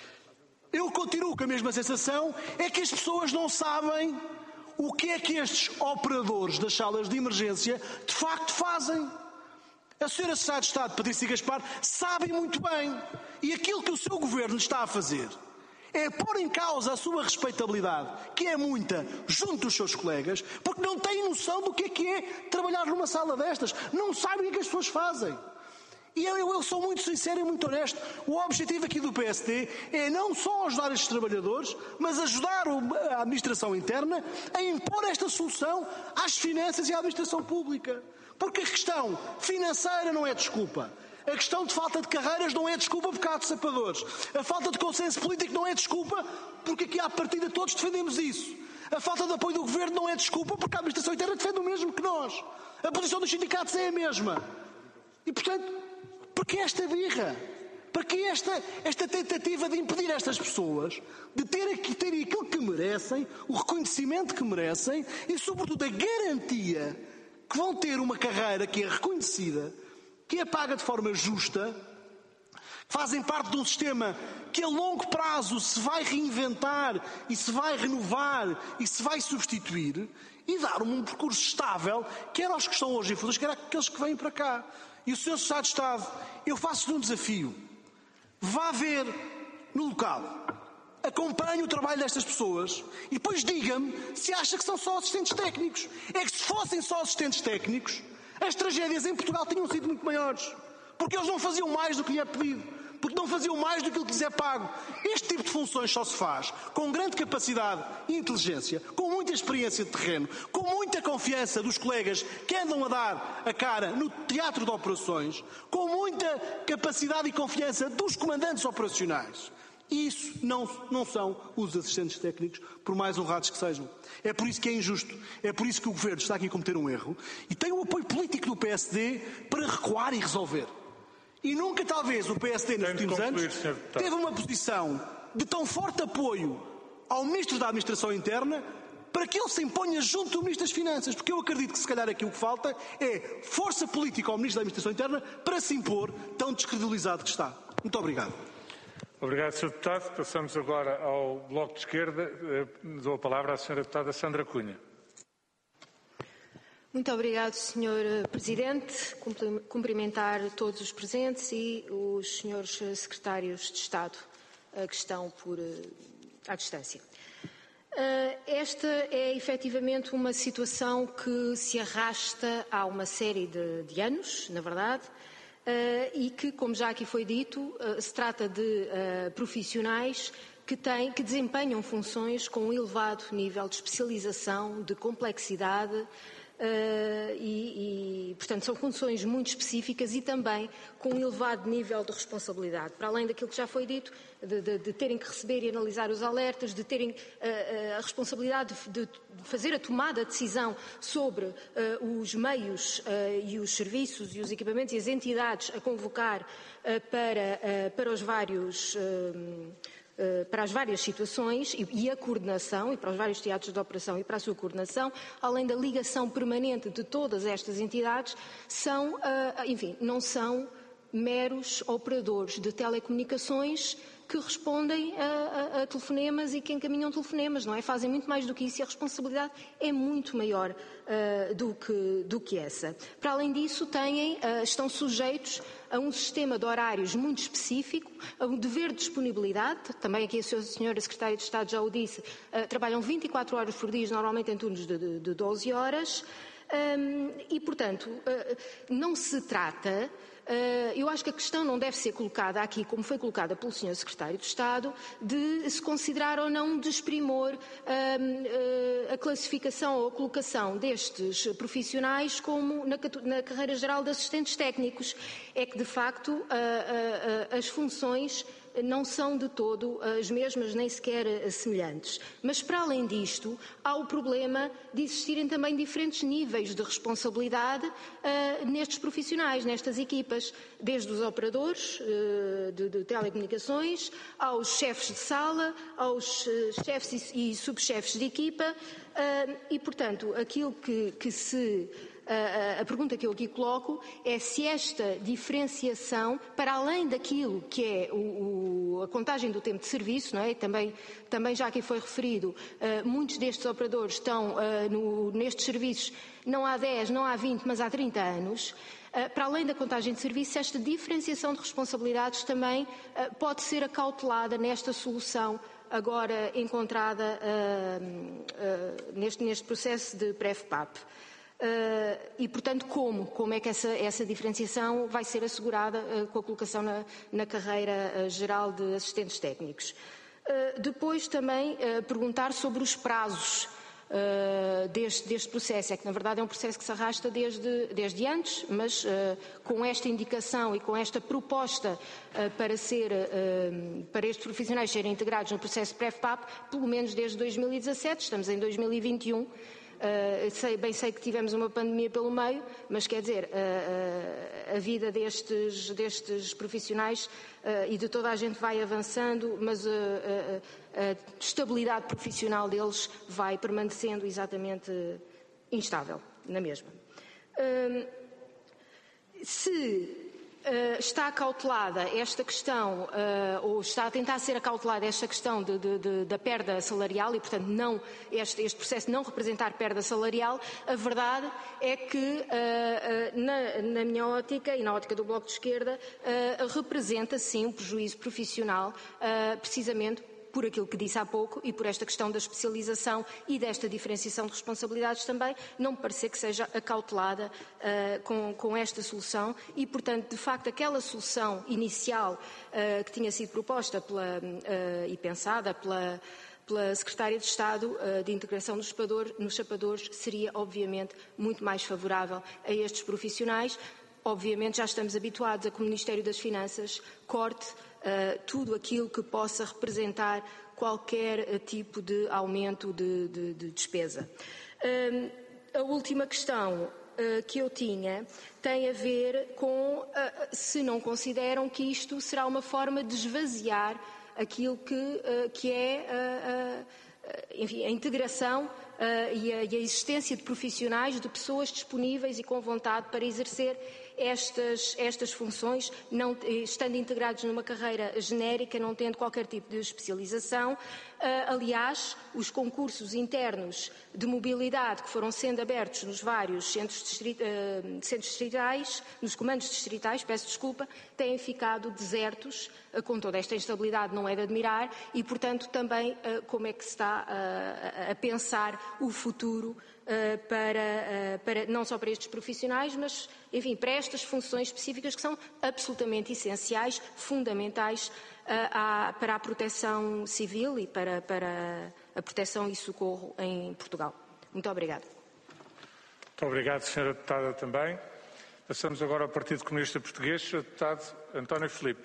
eu continuo com a mesma sensação, é que as pessoas não sabem o que é que estes operadores das salas de emergência de facto fazem. A senhora Secretária de Estado, Patrícia Gaspar, sabe muito bem. E aquilo que o seu governo está a fazer é pôr em causa a sua respeitabilidade, que é muita, junto dos seus colegas, porque não têm noção do que é que é trabalhar numa sala destas. Não sabem o que as pessoas fazem. E eu, eu sou muito sincero e muito honesto. O objetivo aqui do P S D é não só ajudar estes trabalhadores, mas ajudar a administração interna a impor esta solução às finanças e à administração pública. Porque a questão financeira não é desculpa. A questão de falta de carreiras não é desculpa porque há sapadores. A falta de consenso político não é desculpa porque aqui à partida todos defendemos isso. A falta de apoio do governo não é desculpa porque a administração interna defende o mesmo que nós. A posição dos sindicatos é a mesma. E portanto, porque esta birra? Para que esta, esta tentativa de impedir estas pessoas de terem que ter aquilo que merecem, o reconhecimento que merecem e, sobretudo, a garantia que vão ter uma carreira que é reconhecida, que é paga de forma justa, que fazem parte de um sistema que a longo prazo se vai reinventar e se vai renovar e se vai substituir e dar um percurso estável, quer aos que estão hoje em fundos, quer àqueles que vêm para cá. E o senhor Secretário de Estado, eu faço-lhe um desafio. Vá ver no local, acompanhe o trabalho destas pessoas e depois diga-me se acha que são só assistentes técnicos. É que se fossem só assistentes técnicos, as tragédias em Portugal tinham sido muito maiores. Porque eles não faziam mais do que lhe é pedido. Porque não faziam mais do que lhes é pago. Este tipo de funções só se faz com grande capacidade e inteligência, com muita experiência de terreno, com muita confiança dos colegas que andam a dar a cara no teatro de operações, com muita capacidade e confiança dos comandantes operacionais. E isso não, não são os assistentes técnicos, por mais honrados que sejam. É por isso que é injusto. É por isso que o Governo está aqui a cometer um erro e tem o apoio político do P S D para recuar e resolver. E nunca, talvez, o P S D, nos últimos anos, teve uma posição de tão forte apoio ao Ministro da Administração Interna para que ele se imponha junto do Ministro das Finanças. Porque eu acredito que, se calhar, aqui o que falta é força política ao Ministro da Administração Interna para se impor, tão descredibilizado que está. Muito obrigado. Obrigado, senhor Deputado. Passamos agora ao Bloco de Esquerda. Dou a palavra à senhora Deputada Sandra Cunha. Muito obrigado, senhor Presidente. Cumprimentar todos os presentes e os senhores secretários de Estado que estão por, à distância. Esta é efetivamente uma situação que se arrasta há uma série de, de anos, na verdade, e que, como já aqui foi dito, se trata de profissionais que têm, que desempenham funções com um elevado nível de especialização, de complexidade, Uh, e, e, portanto, são funções muito específicas e também com um elevado nível de responsabilidade. Para além daquilo que já foi dito, de, de, de terem que receber e analisar os alertas, de terem uh, uh, a responsabilidade de, de fazer a tomada de decisão sobre uh, os meios uh, e os serviços e os equipamentos e as entidades a convocar uh, para, uh, para os vários... Uh, para as várias situações e a coordenação, e para os vários teatros de operação e para a sua coordenação, além da ligação permanente de todas estas entidades, são, enfim, não são meros operadores de telecomunicações que respondem a, a, a telefonemas e que encaminham telefonemas, não é? Fazem muito mais do que isso e a responsabilidade é muito maior uh, do, que, do que essa. Para além disso, têm, uh, estão sujeitos a um sistema de horários muito específico, a um dever de disponibilidade, também aqui a senhora Secretária de Estado já o disse, uh, trabalham vinte e quatro horas por dia, normalmente em turnos de, de, de doze horas, um, e, portanto, uh, não se trata... Uh, eu acho que a questão não deve ser colocada aqui, como foi colocada pelo senhor Secretário de Estado, de se considerar ou não um desprimor uh, uh, a classificação ou a colocação destes profissionais como na, na carreira geral de assistentes técnicos. É que, de facto, uh, uh, uh, as funções não são de todo as mesmas, nem sequer semelhantes. Mas, para além disto, há o problema de existirem também diferentes níveis de responsabilidade uh, nestes profissionais, nestas equipas, desde os operadores uh, de, de telecomunicações, aos chefes de sala, aos uh, chefes e, e subchefes de equipa, uh, e, portanto, aquilo que, que se... A, a pergunta que eu aqui coloco é se esta diferenciação, para além daquilo que é o, o, a contagem do tempo de serviço, não é? também, também já aqui foi referido, uh, muitos destes operadores estão uh, no, nestes serviços não há dez, não há vinte, mas há trinta anos. Uh, para além da contagem de serviço, esta diferenciação de responsabilidades também uh, pode ser acautelada nesta solução agora encontrada uh, uh, neste, neste processo de P R E F P A P. Uh, e, portanto, como? Como é que essa, essa diferenciação vai ser assegurada uh, com a colocação na, na carreira uh, geral de assistentes técnicos? Uh, depois também uh, perguntar sobre os prazos uh, deste, deste processo. É que, na verdade, é um processo que se arrasta desde, desde antes, mas uh, com esta indicação e com esta proposta uh, para, ser, uh, para estes profissionais serem integrados no processo P R E F P A P, pelo menos desde dois mil e dezassete, estamos em dois mil e vinte e um, Uh, sei, bem sei que tivemos uma pandemia pelo meio, mas quer dizer, uh, uh, a vida destes, destes profissionais uh, e de toda a gente vai avançando, mas uh, uh, a estabilidade profissional deles vai permanecendo exatamente instável, na mesma. Uh, se Uh, está acautelada esta questão, uh, ou está a tentar ser acautelada esta questão de, de, de, da perda salarial e, portanto, não, este, este processo não representar perda salarial, a verdade é que, uh, uh, na, na minha ótica e na ótica do Bloco de Esquerda, uh, representa, sim, um prejuízo profissional, uh, precisamente por aquilo que disse há pouco e por esta questão da especialização e desta diferenciação de responsabilidades também, não me parecer que seja acautelada uh, com, com esta solução e, portanto, de facto, aquela solução inicial uh, que tinha sido proposta pela, uh, e pensada pela, pela Secretária de Estado uh, de Integração dos Chapadores, nos Chapadores seria, obviamente, muito mais favorável a estes profissionais. Obviamente já estamos habituados a que o Ministério das Finanças corte uh, tudo aquilo que possa representar qualquer tipo de aumento de, de, de despesa. Uh, a última questão uh, que eu tinha tem a ver com uh, se não consideram que isto será uma forma de esvaziar aquilo que, uh, que é uh, uh, enfim, a integração uh, e, a, e a existência de profissionais, de pessoas disponíveis e com vontade para exercer estas, estas funções, não, estando integrados numa carreira genérica, não tendo qualquer tipo de especialização. Uh, aliás, os concursos internos de mobilidade que foram sendo abertos nos vários centros, distrit, uh, centros distritais, nos comandos distritais, peço desculpa, têm ficado desertos, uh, com toda esta instabilidade não é de admirar, e, portanto, também uh, como é que se está uh, a pensar o futuro Uh, para, uh, para, não só para estes profissionais, mas, enfim, para estas funções específicas que são absolutamente essenciais, fundamentais uh, à, para a proteção civil e para, para a proteção e socorro em Portugal. Muito obrigada. Muito obrigado, senhora Deputada, também. Passamos agora ao Partido Comunista Português, senhor Deputado António Filipe.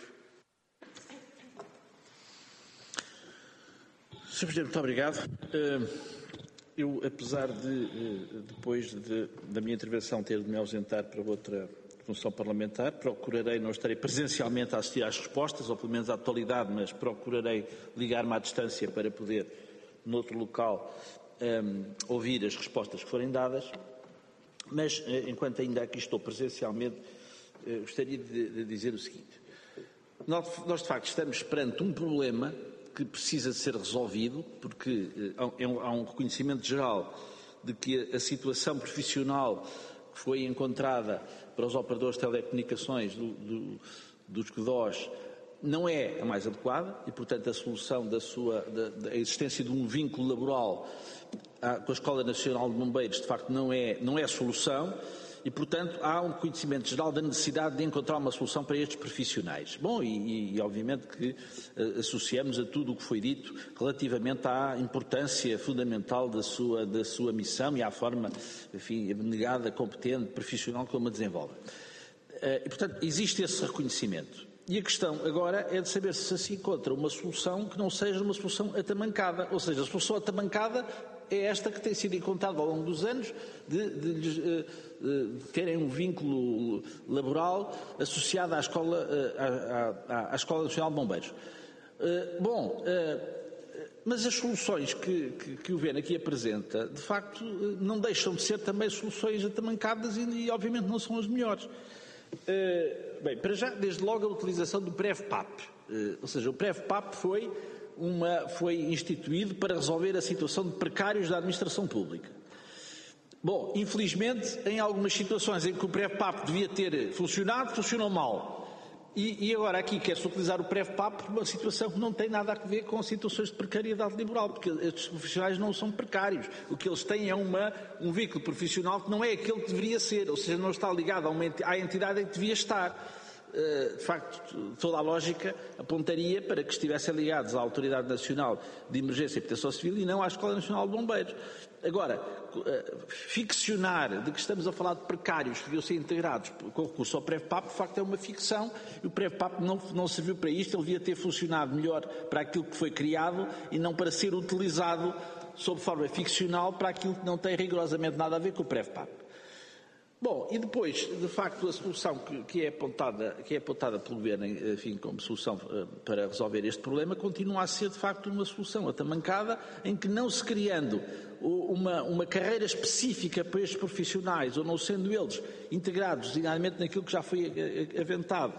senhor Presidente, muito obrigado. Uh... Eu, apesar de, depois de, da minha intervenção, ter de me ausentar para outra função parlamentar, procurarei, não estarei presencialmente a assistir às respostas, ou pelo menos à atualidade, mas procurarei ligar-me à distância para poder, noutro local, um, ouvir as respostas que forem dadas. Mas, enquanto ainda aqui estou presencialmente, gostaria de, de dizer o seguinte. Nós, nós, de facto, estamos perante um problema que precisa de ser resolvido, porque há um reconhecimento geral de que a situação profissional que foi encontrada para os operadores de telecomunicações do, do, dos C D Os não é a mais adequada e, portanto, a solução da, sua, da, da existência de um vínculo laboral com a Escola Nacional de Bombeiros, de facto, não é, não é a solução. E, portanto, há um reconhecimento geral da necessidade de encontrar uma solução para estes profissionais. Bom, e, e obviamente que uh, associamos a tudo o que foi dito relativamente à importância fundamental da sua, da sua missão e à forma, enfim, abnegada, competente, profissional como a desenvolve. Uh, e, portanto, existe esse reconhecimento. E a questão agora é de saber se se encontra uma solução que não seja uma solução atamancada, ou seja, a solução atamancada é esta que tem sido encontrada ao longo dos anos de, de, de, de, de terem um vínculo laboral associado à Escola, à, à, à Escola Nacional de Bombeiros. Bom, mas as soluções que, que, que o Governo aqui apresenta, de facto, não deixam de ser também soluções atamancadas e, e obviamente, não são as melhores. Bem, para já, desde logo a utilização do PREV-PAP. Ou seja, o PREV-PAP foi... Uma, foi instituído para resolver a situação de precários da administração pública. Bom, infelizmente, em algumas situações em que o PREV-PAP devia ter funcionado, funcionou mal. E, e agora aqui quer-se utilizar o PREV-PAP por uma situação que não tem nada a ver com situações de precariedade laboral, porque estes profissionais não são precários. O que eles têm é uma, um veículo profissional que não é aquele que deveria ser, ou seja, não está ligado a uma, à entidade em que devia estar. De facto, toda a lógica apontaria para que estivessem ligados à Autoridade Nacional de Emergência e Proteção Civil e não à Escola Nacional de Bombeiros. Agora, ficcionar de que estamos a falar de precários que deviam ser integrados com recurso ao PREV-PAP, de facto é uma ficção e o PREV-PAP não, não serviu para isto, ele devia ter funcionado melhor para aquilo que foi criado e não para ser utilizado sob forma ficcional para aquilo que não tem rigorosamente nada a ver com o PREV-PAP. Bom, e depois, de facto, a solução que, que, é, apontada, que é apontada pelo Governo, enfim, como solução uh, para resolver este problema, continua a ser, de facto, uma solução atamancada em que, não se criando uma, uma carreira específica para estes profissionais, ou não sendo eles integrados, designadamente naquilo que já foi aventado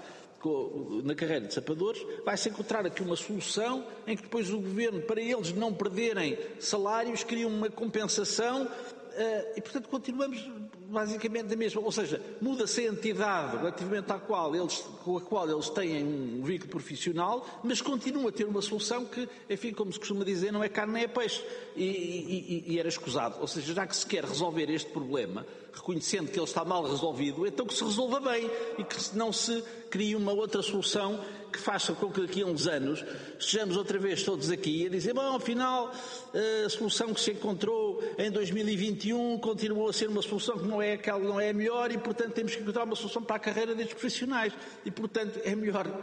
na carreira de sapadores, vai-se encontrar aqui uma solução em que depois o Governo, para eles não perderem salários, cria uma compensação. Uh, e, portanto, continuamos basicamente da mesma, ou seja, muda-se a entidade relativamente à qual eles, com a qual eles têm um veículo profissional, mas continuam a ter uma solução que, enfim, como se costuma dizer, não é carne nem é peixe, e, e, e era escusado. Ou seja, já que se quer resolver este problema, reconhecendo que ele está mal resolvido, então que se resolva bem e que não se crie uma outra solução que faça com que daqui a uns anos estejamos outra vez todos aqui a dizer, bom, afinal, a solução que se encontrou em dois mil e vinte e um continuou a ser uma solução que não é aquela, não é a melhor e, portanto, temos que encontrar uma solução para a carreira destes profissionais e, portanto, é melhor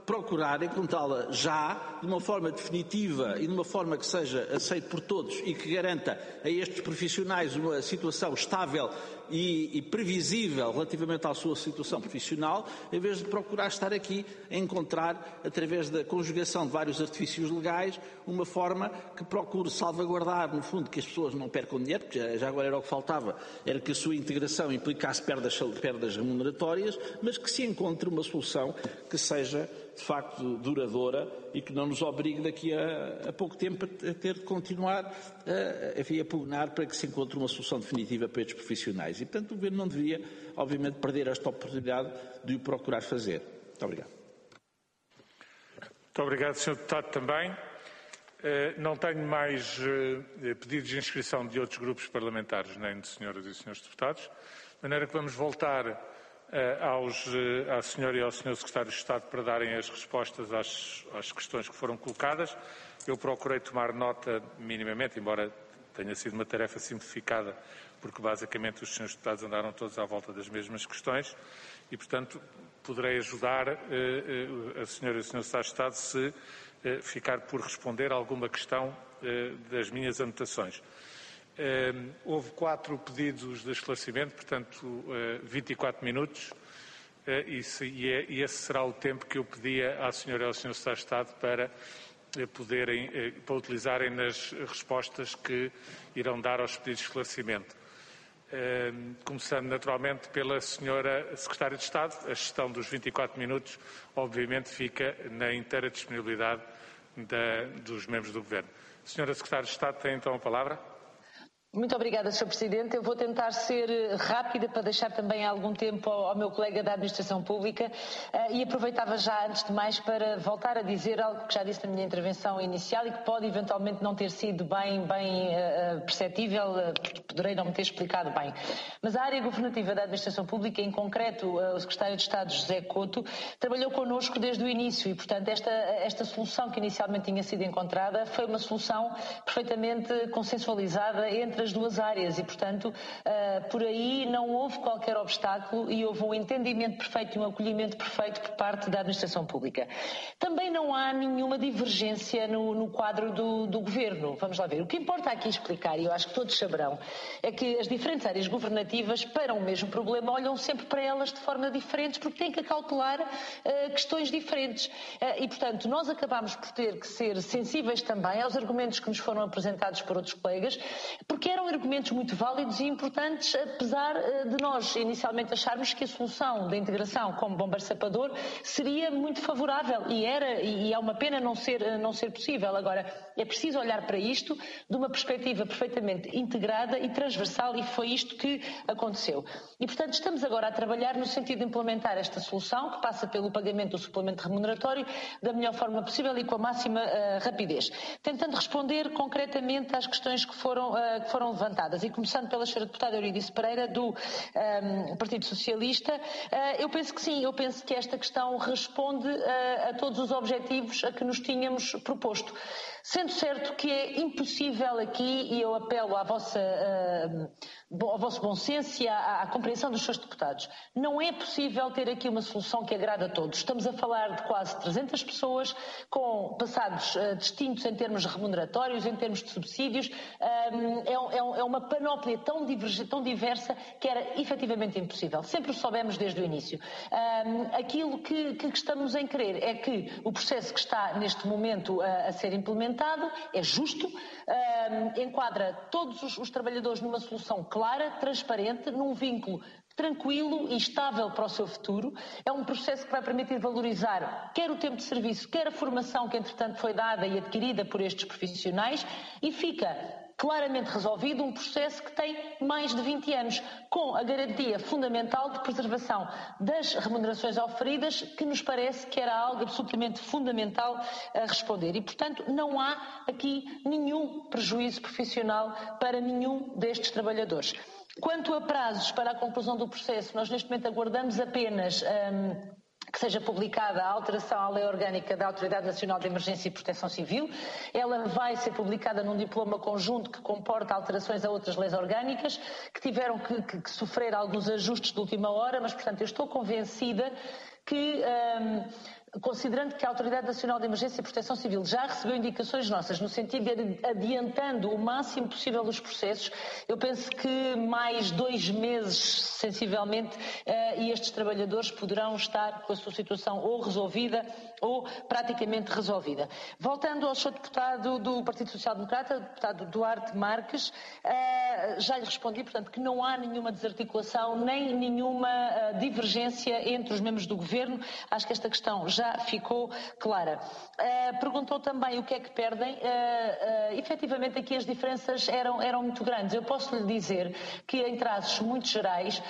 procurar encontrá-la já, de uma forma definitiva e de uma forma que seja aceita por todos e que garanta a estes profissionais uma situação estável e, e previsível relativamente à sua situação profissional, em vez de procurar estar aqui a encontrar, através da conjugação de vários artifícios legais, uma forma que procure salvaguardar, no fundo, que as pessoas não percam dinheiro, porque já, já agora era o que faltava, era que a sua integração implicasse perdas, perdas remuneratórias, mas que se encontre uma solução que seja, de facto, duradoura e que não nos obrigue daqui a, a pouco tempo a ter de continuar a, enfim, a pugnar para que se encontre uma solução definitiva para estes profissionais. E, portanto, o Governo não deveria, obviamente, perder esta oportunidade de o procurar fazer. Muito obrigado. Muito obrigado, senhor Deputado, também. Não tenho mais pedidos de inscrição de outros grupos parlamentares, nem de senhoras e senhores deputados, de maneira que vamos voltar aos, à senhora e ao senhor Secretário de Estado para darem as respostas às, às questões que foram colocadas. Eu procurei tomar nota minimamente, embora tenha sido uma tarefa simplificada, porque basicamente os senhores deputados andaram todos à volta das mesmas questões e, portanto, poderei ajudar a senhora e o senhor Secretário de Estado se ficar por responder alguma questão das minhas anotações. Houve quatro pedidos de esclarecimento, portanto, vinte e quatro minutos, e esse será o tempo que eu pedia à senhora e ao senhor Secretário de Estado para poderem, para utilizarem nas respostas que irão dar aos pedidos de esclarecimento. Começando naturalmente pela senhora Secretária de Estado, a gestão dos vinte e quatro minutos obviamente fica na inteira disponibilidade da, dos membros do Governo. Senhora Secretária de Estado, tem então a palavra. Muito obrigada, senhor Presidente. Eu vou tentar ser rápida para deixar também algum tempo ao, ao meu colega da Administração Pública uh, e aproveitava já, antes de mais, para voltar a dizer algo que já disse na minha intervenção inicial e que pode eventualmente não ter sido bem, bem uh, perceptível, uh, poderei não me ter explicado bem. Mas a área governativa da Administração Pública, em concreto uh, o Secretário de Estado José Couto, trabalhou connosco desde o início e, portanto, esta, esta solução que inicialmente tinha sido encontrada foi uma solução perfeitamente consensualizada entre as duas áreas e, portanto, por aí não houve qualquer obstáculo e houve um entendimento perfeito e um acolhimento perfeito por parte da Administração Pública. Também não há nenhuma divergência no, no quadro do, do Governo. Vamos lá ver. O que importa aqui explicar, e eu acho que todos saberão, é que as diferentes áreas governativas, para o mesmo problema, olham sempre para elas de forma diferente porque têm que acautelar uh, questões diferentes. Uh, e, portanto, nós acabámos por ter que ser sensíveis também aos argumentos que nos foram apresentados por outros colegas, porque eram argumentos muito válidos e importantes, apesar de nós inicialmente acharmos que a solução da integração como bombeiro sapador seria muito favorável e era, e é uma pena não ser, não ser possível. Agora, é preciso olhar para isto de uma perspectiva perfeitamente integrada e transversal e foi isto que aconteceu. E, portanto, estamos agora a trabalhar no sentido de implementar esta solução, que passa pelo pagamento do suplemento remuneratório da melhor forma possível e com a máxima uh, rapidez. Tentando responder concretamente às questões que foram, uh, que foram levantadas e começando pela senhora deputada Euridice Pereira do um, Partido Socialista, uh, eu penso que sim, eu penso que esta questão responde uh, a todos os objetivos a que nos tínhamos proposto. Sendo certo que é impossível aqui, e eu apelo à vossa, uh, ao vosso bom senso e à, à compreensão dos seus deputados, não é possível ter aqui uma solução que agrade a todos. Estamos a falar de quase trezentas pessoas com passados uh, distintos em termos remuneratórios, em termos de subsídios. Um, é, é, é uma panóplia tão, diverge, tão diversa que era efetivamente impossível. Sempre o soubemos desde o início. Um, aquilo que, que estamos em querer é que o processo que está neste momento a, a ser implementado é justo, um, enquadra todos os, os trabalhadores numa solução clara, transparente, num vínculo tranquilo e estável para o seu futuro. É um processo que vai permitir valorizar quer o tempo de serviço, quer a formação que entretanto foi dada e adquirida por estes profissionais e fica claramente resolvido um processo que tem mais de vinte anos, com a garantia fundamental de preservação das remunerações oferidas, que nos parece que era algo absolutamente fundamental a responder. E, portanto, não há aqui nenhum prejuízo profissional para nenhum destes trabalhadores. Quanto a prazos para a conclusão do processo, nós neste momento aguardamos apenas Hum, que seja publicada a alteração à Lei Orgânica da Autoridade Nacional de Emergência e Proteção Civil. Ela vai ser publicada num diploma conjunto que comporta alterações a outras leis orgânicas, que tiveram que, que, que sofrer alguns ajustes de última hora, mas, portanto, eu estou convencida que um, considerando que a Autoridade Nacional de Emergência e Proteção Civil já recebeu indicações nossas no sentido de adiantando o máximo possível os processos, eu penso que mais dois meses, sensivelmente, e estes trabalhadores poderão estar com a sua situação ou resolvida ou praticamente resolvida. Voltando ao senhor deputado do Partido Social Democrata, deputado Duarte Marques, já lhe respondi, portanto, que não há nenhuma desarticulação nem nenhuma divergência entre os membros do Governo. Acho que esta questão já já ficou clara. Uh, perguntou também o que é que perdem. Uh, uh, efetivamente aqui as diferenças eram, eram muito grandes. Eu posso lhe dizer que em traços muito gerais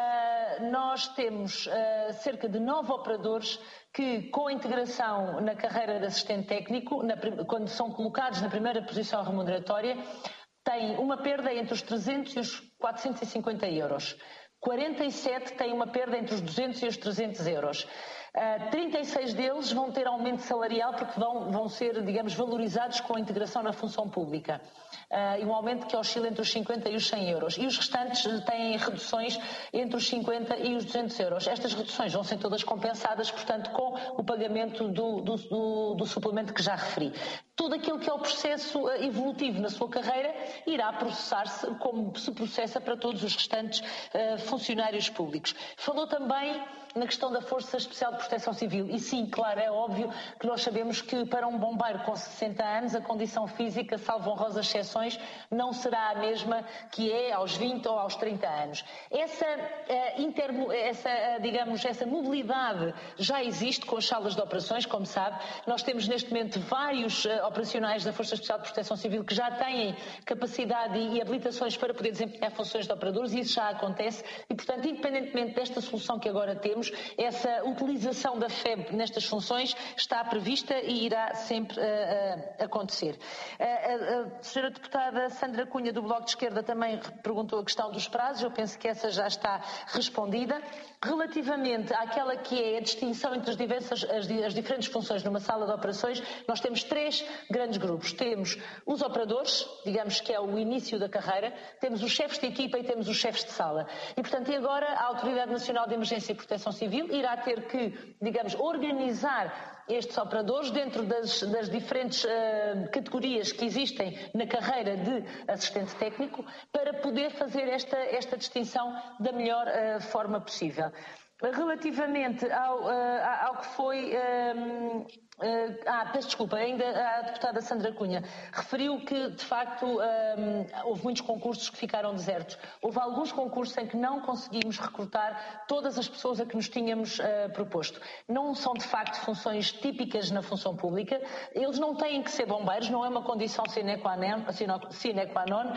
uh, nós temos uh, cerca de nove operadores que, com a integração na carreira de assistente técnico, na, quando são colocados na primeira posição remuneratória, têm uma perda entre os trezentos e os quatrocentos e cinquenta euros. quarenta e sete têm uma perda entre os duzentos e os trezentos euros. Uh, trinta e seis deles vão ter aumento salarial porque vão, vão ser, digamos, valorizados com a integração na função pública. Uh, e um aumento que oscila entre os cinquenta e os cem euros. E os restantes têm reduções entre os cinquenta e os duzentos euros. Estas reduções vão ser todas compensadas, portanto, com o pagamento do, do, do, do suplemento que já referi. Tudo aquilo que é o processo evolutivo na sua carreira irá processar-se como se processa para todos os restantes uh, funcionários públicos. Falou também na questão da Força Especial de Proteção Civil. E sim, claro, é óbvio que nós sabemos que para um bombeiro com sessenta anos a condição física, salvo honrosas exceções, não será a mesma que é aos vinte ou aos trinta anos. Essa, uh, inter, essa uh, digamos, essa mobilidade já existe com as salas de operações, como sabe. Nós temos neste momento vários uh, operacionais da Força Especial de Proteção Civil que já têm capacidade e, e habilitações para poder desempenhar funções de operadores e isso já acontece. E, portanto, independentemente desta solução que agora temos, essa utilização da F E B nestas funções está prevista e irá sempre uh, uh, acontecer. Uh, uh, a senhora deputada Sandra Cunha, do Bloco de Esquerda, também perguntou a questão dos prazos. Eu penso que essa já está respondida. Relativamente àquela que é a distinção entre as, diversas, as, as diferentes funções numa sala de operações, nós temos três grandes grupos. Temos os operadores, digamos que é o início da carreira, temos os chefes de equipa e temos os chefes de sala. E, portanto, e agora a Autoridade Nacional de Emergência e Proteção Civil irá ter que, digamos, organizar estes operadores dentro das, das diferentes uh, categorias que existem na carreira de assistente técnico para poder fazer esta, esta distinção da melhor uh, forma possível. Relativamente ao, uh, ao que foi... Uh, uh, ah, peço desculpa, ainda a deputada Sandra Cunha referiu que, de facto, um, houve muitos concursos que ficaram desertos. Houve alguns concursos em que não conseguimos recrutar todas as pessoas a que nos tínhamos uh, proposto. Não são, de facto, funções típicas na função pública. Eles não têm que ser bombeiros, não é uma condição sine qua non. Sine qua non. Uh,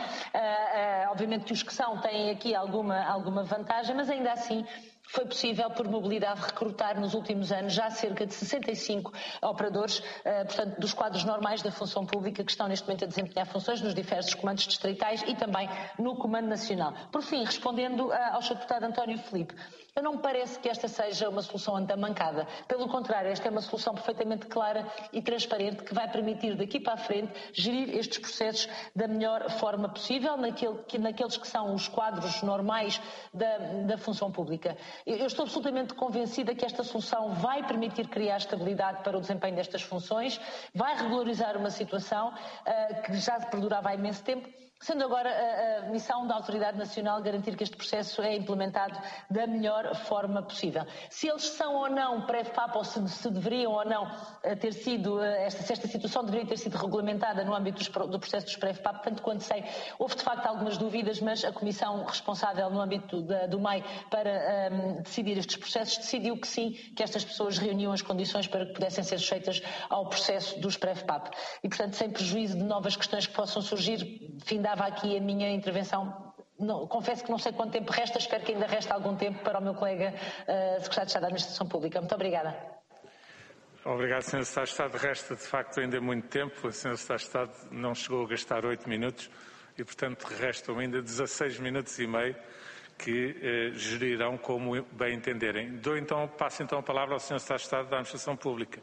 uh, obviamente que os que são têm aqui alguma, alguma vantagem, mas ainda assim foi possível, por mobilidade, recrutar nos últimos anos já cerca de sessenta e cinco operadores, portanto, dos quadros normais da função pública que estão neste momento a desempenhar funções nos diversos comandos distritais e também no Comando Nacional. Por fim, respondendo ao senhor deputado António Filipe, eu não me parece que esta seja uma solução antamancada. Pelo contrário, esta é uma solução perfeitamente clara e transparente que vai permitir daqui para a frente gerir estes processos da melhor forma possível naquele, que, naqueles que são os quadros normais da, da função pública. Eu estou absolutamente convencida que esta solução vai permitir criar estabilidade para o desempenho destas funções, vai regularizar uma situação uh, que já perdurava há imenso tempo, sendo agora a, a missão da Autoridade Nacional garantir que este processo é implementado da melhor forma possível. Se eles são ou não pré-F P A P ou se, se deveriam ou não ter sido, esta, se esta situação deveria ter sido regulamentada no âmbito dos, do processo dos pré-F P A P, tanto quanto sei, houve de facto algumas dúvidas, mas a Comissão responsável no âmbito da, do M E I para um, decidir estes processos decidiu que sim, que estas pessoas reuniam as condições para que pudessem ser sujeitas ao processo dos pré-F P A P. E, portanto, sem prejuízo de novas questões que possam surgir, findava aqui a minha intervenção. Não, confesso que não sei quanto tempo resta, espero que ainda reste algum tempo para o meu colega uh, Secretário de Estado da Administração Pública. Muito obrigada. Obrigado, senhor Secretário de Estado. Resta, de facto, ainda muito tempo. O senhor Secretário de Estado não chegou a gastar oito minutos e, portanto, restam ainda dezasseis minutos e meio que eh, gerirão como bem entenderem. Dou então, passo então a palavra ao senhor Secretário de Estado da Administração Pública.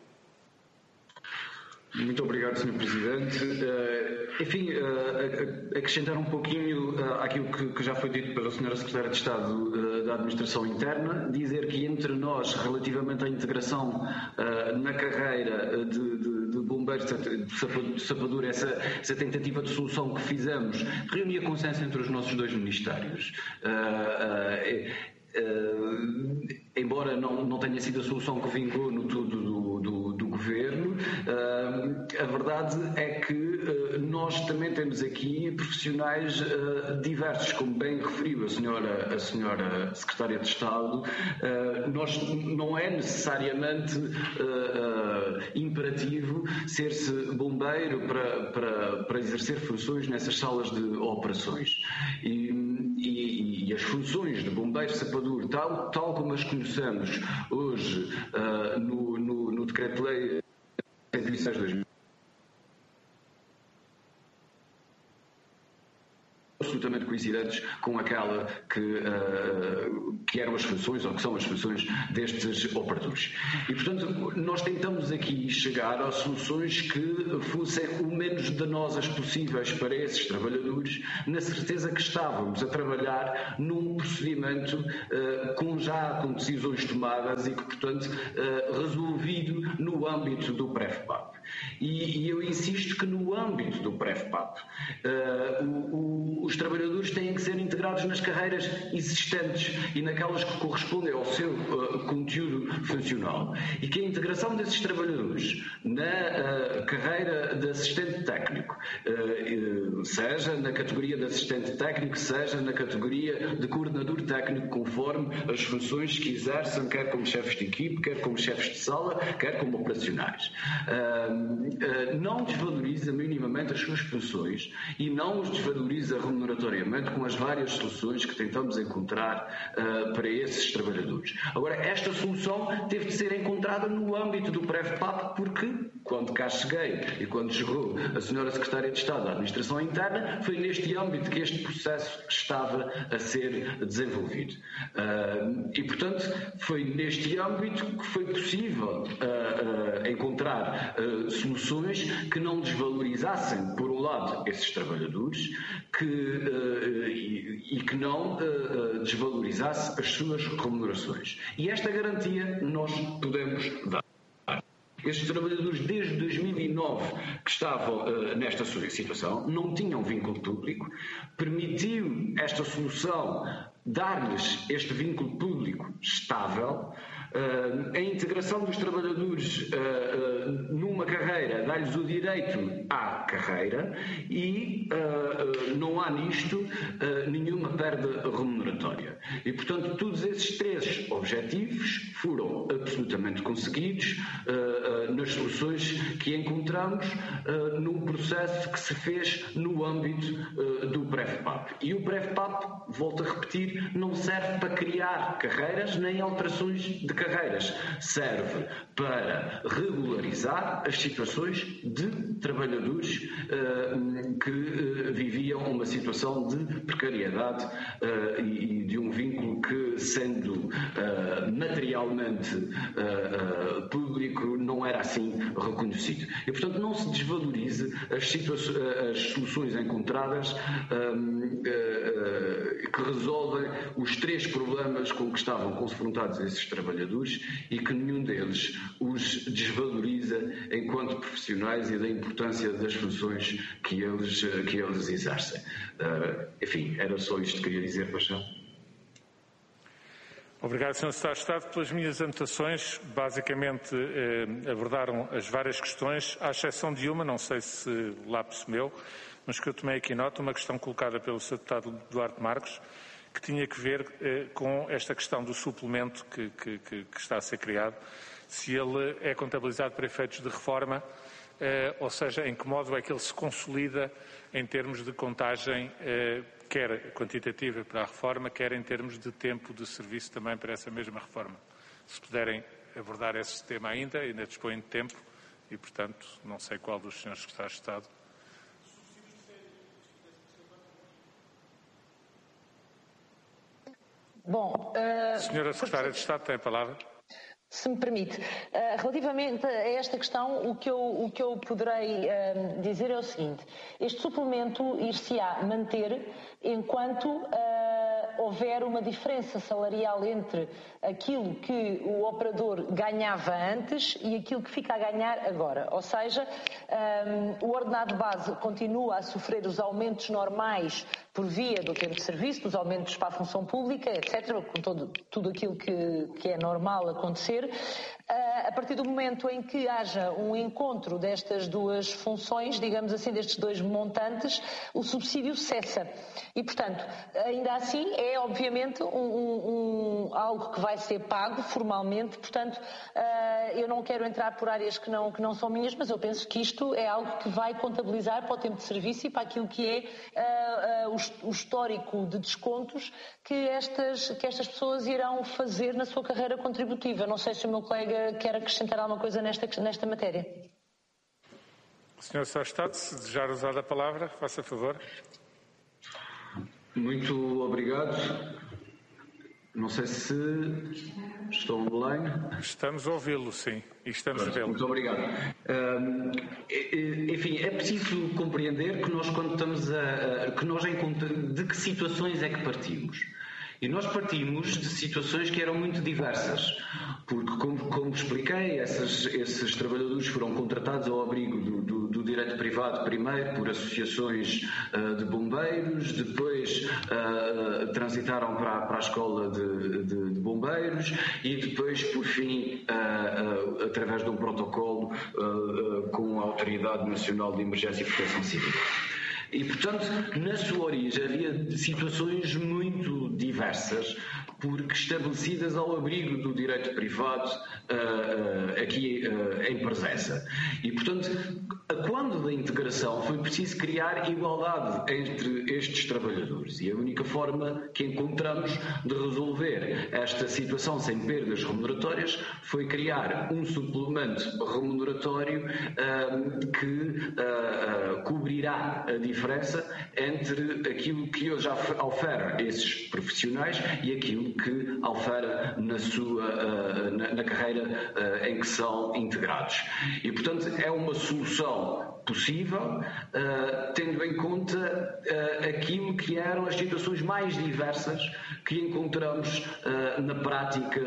Muito obrigado, senhor Presidente. Uh, enfim, uh, acrescentar um pouquinho uh, àquilo que, que já foi dito pela senhora Secretária de Estado uh, da da administração interna, dizer que entre nós, relativamente à integração uh, na carreira de, de, de bombeiros de Sapadura, essa, essa tentativa de solução que fizemos reunia consenso entre os nossos dois ministérios. Uh, uh, Uh, embora não, não tenha sido a solução que vingou no tudo do, do, do governo, uh, a verdade é que uh, nós também temos aqui profissionais uh, diversos, como bem referiu a senhora, a senhora Secretária de Estado. Uh, nós, não é necessariamente uh, uh, imperativo ser-se bombeiro para, para, para exercer funções nessas salas de operações. E, e, e as funções de bombeiro sapador, tal, tal como as conhecemos hoje uh, no, no, no Decreto-Lei cento e vinte e seis de dois mil, absolutamente coincidentes com aquela que, uh, que eram as funções, ou que são as funções destes operadores. E, portanto, nós tentamos aqui chegar a soluções que fossem o menos danosas possíveis para esses trabalhadores, na certeza que estávamos a trabalhar num procedimento uh, com já com decisões tomadas e que, portanto, uh, resolvido no âmbito do PREFPAP. E, e eu insisto que no âmbito do PREFPAP, uh, o, o, os trabalhadores têm que ser integrados nas carreiras existentes e naquelas que correspondem ao seu uh, conteúdo funcional. E que a integração desses trabalhadores na uh, carreira de assistente técnico, uh, uh, seja na categoria de assistente técnico, seja na categoria de coordenador técnico, conforme as funções que exerçam, quer como chefes de equipe, quer como chefes de sala, quer como operacionais. Uh, uh, não desvaloriza minimamente as suas funções e não os desvaloriza remuneratoriamente com as várias soluções que tentamos encontrar uh, para esses trabalhadores. Agora, esta solução teve de ser encontrada no âmbito do PREFPAP, porque quando cá cheguei e quando chegou a senhora Secretária de Estado da Administração Interna, foi neste âmbito que este processo estava a ser desenvolvido. Uh, e, portanto, foi neste âmbito que foi possível uh, uh, encontrar uh, soluções que não desvalorizassem, por um lado, esses trabalhadores, que, uh, e, e que não uh, desvalorizasse as suas remunerações. E esta garantia nós podemos dar. Estes trabalhadores, desde dois mil e nove, que estavam uh, nesta situação, não tinham vínculo público, permitiu esta solução dar-lhes este vínculo público estável. Uh, a integração dos trabalhadores uh, uh, numa carreira dá-lhes o direito à carreira e uh, uh, não há nisto uh, nenhuma perda remuneratória. E, portanto, todos esses três objetivos foram absolutamente conseguidos uh, uh, nas soluções que encontramos uh, num processo que se fez no âmbito uh, do PREFPAP. E o PREFPAP, volto a repetir, não serve para criar carreiras nem alterações de carreiras, serve para regularizar as situações de trabalhadores uh, que uh, viviam uma situação de precariedade uh, e, e de um vínculo que, sendo uh, materialmente uh, uh, público, não era assim reconhecido. E, portanto, não se desvalorize as, as soluções encontradas um, uh, uh, que resolvem os três problemas com que estavam confrontados esses trabalhadores e que nenhum deles os desvaloriza enquanto profissionais e da importância das funções que eles, que eles exercem. Uh, enfim, era só isto que queria dizer, Paixão. Obrigado, senhor Secretário de Estado. Pelas minhas anotações, basicamente eh, abordaram as várias questões, à exceção de uma, não sei se lápis meu, mas que eu tomei aqui nota, uma questão colocada pelo senhor Deputado Duarte Marques, que tinha que ver eh, com esta questão do suplemento que, que, que está a ser criado, se ele é contabilizado para efeitos de reforma, eh, ou seja, em que modo é que ele se consolida em termos de contagem, eh, quer quantitativa para a reforma, quer em termos de tempo de serviço também para essa mesma reforma. Se puderem abordar esse tema ainda, ainda dispõem de tempo e, portanto, não sei qual dos senhores secretários de Estado. Bom, uh, Senhora Secretária de Estado, tem a palavra. Se me permite. Uh, relativamente a esta questão, o que eu, o que eu poderei uh, dizer é o seguinte. Este suplemento ir-se-á manter enquanto uh, houver uma diferença salarial entre aquilo que o operador ganhava antes e aquilo que fica a ganhar agora. Ou seja, um, o ordenado base continua a sofrer os aumentos normais por via do tempo de serviço, dos aumentos para a função pública, etcétera, com todo, tudo aquilo que, que é normal acontecer. Uh, a partir do momento em que haja um encontro destas duas funções, digamos assim, destes dois montantes, o subsídio cessa. E, portanto, ainda assim é obviamente um, um, um, algo que vai ser pago formalmente, portanto, uh, eu não quero entrar por áreas que não, que não são minhas, mas eu penso que isto é algo que vai contabilizar para o tempo de serviço e para aquilo que é uh, uh, o, o histórico de descontos que estas, que estas pessoas irão fazer na sua carreira contributiva. Não sei se o meu colega quer acrescentar alguma coisa nesta, nesta matéria. senhor Secretário de Estado, se desejar usar a palavra, faça favor. Muito obrigado. Não sei se estão online. Estamos a ouvi-lo, sim, e estamos a vê-lo. Muito obrigado. Um, enfim, é preciso compreender que nós quando estamos a, que nós em, de que situações é que partimos. E nós partimos de situações que eram muito diversas, porque, como, como expliquei, essas, esses trabalhadores foram contratados ao abrigo do, do, do direito privado, primeiro por associações uh, de bombeiros, depois uh, transitaram para, para a escola de, de, de bombeiros e depois, por fim, uh, uh, através de um protocolo uh, uh, com a Autoridade Nacional de Emergência e Proteção Civil. E, portanto, na sua origem havia situações muito diversas, porque estabelecidas ao abrigo do direito privado uh, uh, aqui uh, em presença. E, portanto, quando da integração foi preciso criar igualdade entre estes trabalhadores. E a única forma que encontramos de resolver esta situação sem perdas remuneratórias foi criar um suplemento remuneratório uh, que uh, uh, cobrirá a diferença entre aquilo que hoje oferem esses profissionais e aquilo que oferem na sua na, na carreira em que são integrados. E, portanto, é uma solução possível, uh, tendo em conta uh, aquilo que eram as situações mais diversas que encontramos uh, na prática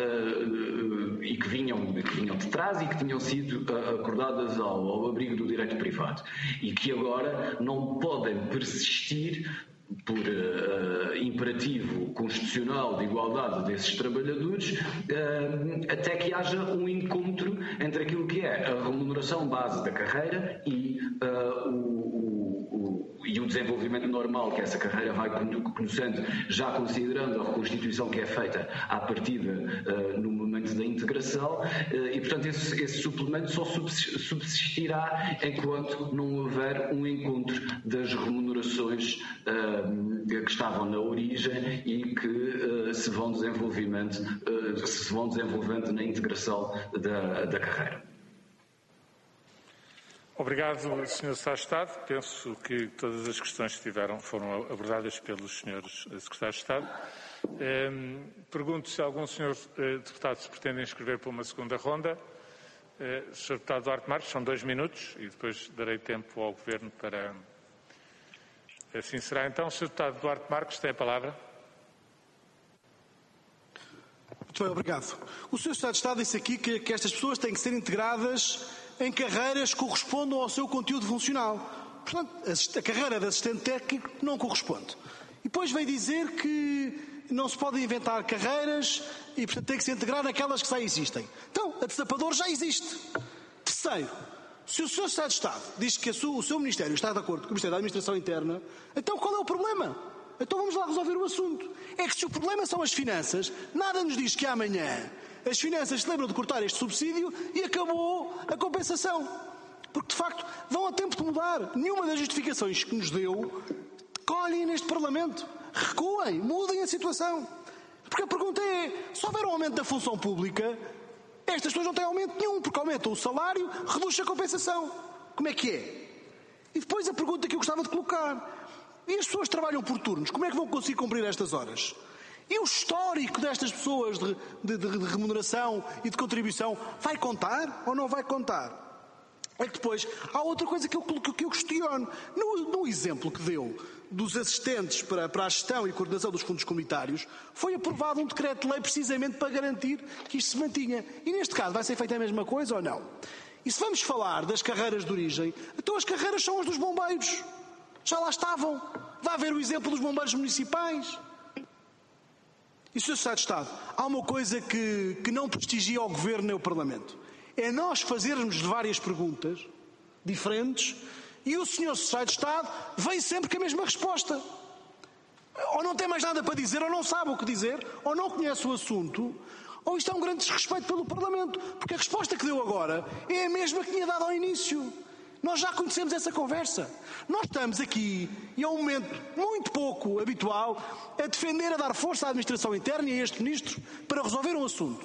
uh, e que vinham, que vinham de trás e que tinham sido uh, acordadas ao, ao abrigo do direito privado e que agora não podem persistir por uh, imperativo constitucional de igualdade desses trabalhadores, uh, até que haja um encontro entre aquilo que é a remuneração base da carreira e, uh, o, o, e o desenvolvimento normal que essa carreira vai conhecendo, já considerando a reconstituição que é feita à partida uh, no momento da integração, uh, e, portanto, esse, esse suplemento só subsistirá enquanto não houver um encontro das remunerações uh, que estavam na origem e que uh, se vão desenvolvendo, uh, se vão desenvolvendo na integração da, da carreira. Obrigado, senhor Secretário de Estado. Penso que todas as questões que tiveram foram abordadas pelos senhores Secretários de Estado. Um, pergunto se algum senhor uh, deputado se pretende inscrever para uma segunda ronda. Uh, senhor Deputado Duarte Marques, são dois minutos e depois darei tempo ao Governo para... Assim será então. senhor Deputado Duarte Marques tem a palavra. Muito bem, obrigado. O senhor Secretário de Estado disse aqui que, que estas pessoas têm que ser integradas em carreiras que correspondam ao seu conteúdo funcional. Portanto, a carreira de assistente técnico não corresponde. E depois veio dizer que não se podem inventar carreiras e, portanto, tem que se integrar naquelas que já existem. Então, a de sapador já existe. Terceiro, se o senhor Secretário de Estado diz que sua, o seu Ministério está de acordo com o Ministério da Administração Interna, então qual é o problema? Então vamos lá resolver o assunto. É que se o problema são as finanças, nada nos diz que amanhã as finanças se lembram de cortar este subsídio e acabou a compensação. Porque, de facto, vão a tempo de mudar. Nenhuma das justificações que nos deu colhem neste Parlamento. Recuem, mudem a situação. Porque a pergunta é, se houver um aumento da função pública, estas pessoas não têm aumento nenhum, porque aumentam o salário, reduz a compensação. Como é que é? E depois a pergunta que eu gostava de colocar. E as pessoas trabalham por turnos, como é que vão conseguir cumprir estas horas? E o histórico destas pessoas de, de, de remuneração e de contribuição vai contar ou não vai contar? É que depois há outra coisa que eu, que eu questiono. No, no exemplo que deu dos assistentes para, para a gestão e coordenação dos fundos comunitários, foi aprovado um decreto-lei precisamente para garantir que isto se mantinha. E neste caso vai ser feita a mesma coisa ou não? E se vamos falar das carreiras de origem, então as carreiras são as dos bombeiros. Já lá estavam. Vá ver o exemplo dos bombeiros municipais. E, senhor Secretário de Estado, há uma coisa que, que não prestigia o Governo nem o Parlamento. É nós fazermos várias perguntas diferentes e o senhor Secretário de Estado vem sempre com a mesma resposta. Ou não tem mais nada para dizer, ou não sabe o que dizer, ou não conhece o assunto, ou isto é um grande desrespeito pelo Parlamento. Porque a resposta que deu agora é a mesma que tinha dado ao início. Nós já conhecemos essa conversa. Nós estamos aqui, e é um momento muito pouco habitual, a defender, a dar força à administração interna e a este ministro para resolver um assunto.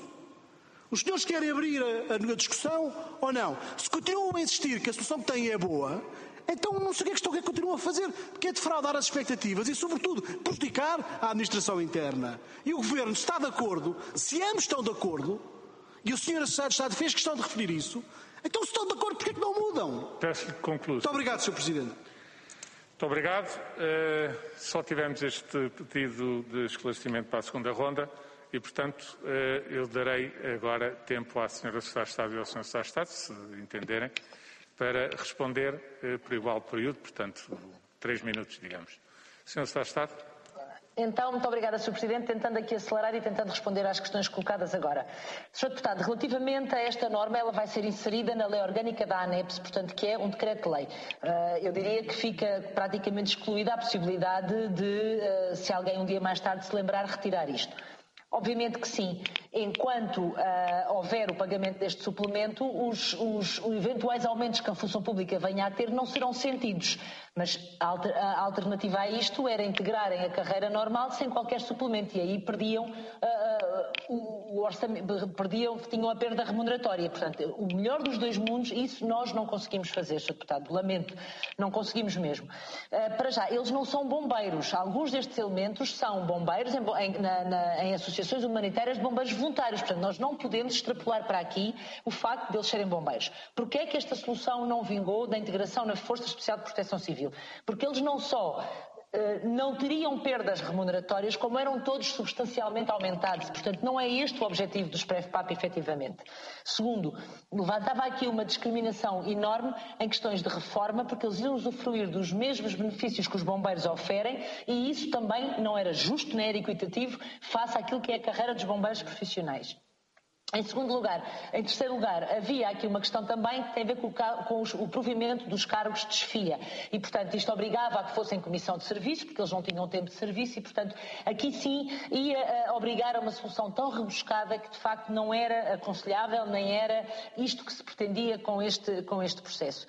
Os senhores querem abrir a, a discussão ou não? Se continuam a insistir que a solução que têm é boa, então não sei o que é que estão a continuar a fazer, porque é defraudar as expectativas e, sobretudo, prejudicar a administração interna. E o Governo está de acordo, se ambos estão de acordo, e o senhor Secretário de Estado fez questão de referir isso, então se estão de acordo, porquê é que não mudam? Peço-lhe que conclua. Muito obrigado, senhor Presidente. Muito obrigado. Uh, só tivemos este pedido de esclarecimento para a segunda ronda e, portanto, uh, eu darei agora tempo à senhora Secretária de Estado e ao senhor Secretário de Estado, se entenderem, para responder uh, por igual período, portanto, três minutos, digamos. senhor Secretário de Estado. Então, muito obrigada, senhor Presidente. Tentando aqui acelerar e tentando responder às questões colocadas agora. senhor Deputado, relativamente a esta norma, ela vai ser inserida na Lei Orgânica da ANEPS, portanto, que é um decreto-lei. Eu diria que fica praticamente excluída a possibilidade de, se alguém um dia mais tarde se lembrar, retirar isto. Obviamente que sim. Enquanto uh, houver o pagamento deste suplemento, os, os, os eventuais aumentos que a função pública venha a ter não serão sentidos. Mas a, alter, a alternativa a isto era integrarem a carreira normal sem qualquer suplemento. E aí perdiam, uh, o, o orçamento, perdiam, tinham a perda remuneratória. Portanto, o melhor dos dois mundos, isso nós não conseguimos fazer, senhor Deputado. Lamento, não conseguimos mesmo. Uh, para já, eles não são bombeiros. Alguns destes elementos são bombeiros em, em, na, na, em associações humanitárias de bombeiros voluntários. Portanto, nós não podemos extrapolar para aqui o facto de eles serem bombeiros. Porquê é que esta solução não vingou da integração na Força Especial de Proteção Civil? Porque eles não só uh, não teriam perdas remuneratórias, como eram todos substancialmente aumentados. Portanto, não é este o objetivo dos P R E F P A P, efetivamente. Segundo, levantava aqui uma discriminação enorme em questões de reforma, porque eles iam usufruir dos mesmos benefícios que os bombeiros oferem, e isso também não era justo nem era equitativo face àquilo que é a carreira dos bombeiros profissionais. Em segundo lugar, em terceiro lugar, havia aqui uma questão também que tem a ver com, o, com os, o provimento dos cargos de chefia e, portanto, isto obrigava a que fossem comissão de serviço, porque eles não tinham tempo de serviço e, portanto, aqui sim ia uh, obrigar a uma solução tão rebuscada que, de facto, não era aconselhável, nem era isto que se pretendia com este, com este processo.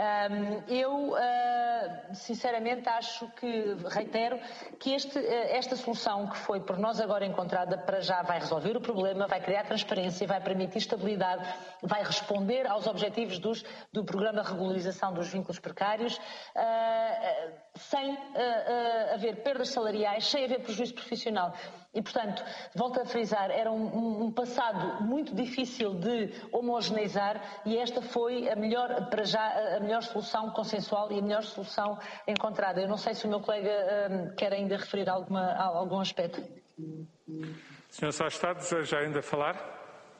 Um, eu, uh, sinceramente, acho que, reitero, que este, uh, esta solução que foi por nós agora encontrada para já vai resolver o problema, vai criar transparência, vai permitir estabilidade, vai responder aos objetivos dos, do Programa de Regularização dos Vínculos Precários, uh, sem uh, uh, haver perdas salariais, sem haver prejuízo profissional. E, portanto, volto a frisar, era um, um passado muito difícil de homogeneizar e esta foi a melhor, para já, a melhor solução consensual e a melhor solução encontrada. Eu não sei se o meu colega uh, quer ainda referir alguma, a algum aspecto. senhor Secretário de Estado, deseja ainda falar?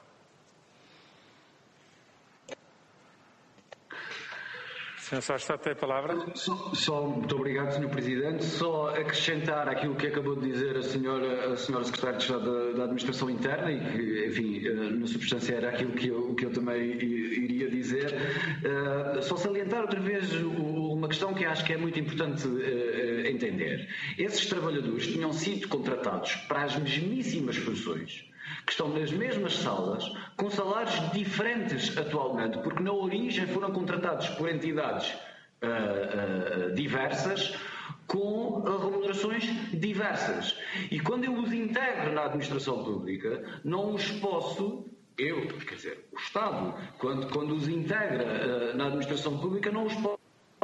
senhor Secretário de Estado tem a palavra. Só, só, muito obrigado, senhor Presidente. Só acrescentar aquilo que acabou de dizer a senhora, a senhora Secretária de Estado da, da Administração Interna e que, enfim, na substância era aquilo que eu, que eu também iria dizer. Uh, só salientar outra vez uma questão que acho que é muito importante uh, entender. Esses trabalhadores tinham sido contratados para as mesmíssimas funções, que estão nas mesmas salas, com salários diferentes atualmente, porque na origem foram contratados por entidades uh, uh, diversas, com remunerações diversas. E quando eu os integro na administração pública, não os posso, eu, quer dizer, o Estado, quando, quando os integra uh, na administração pública, não os posso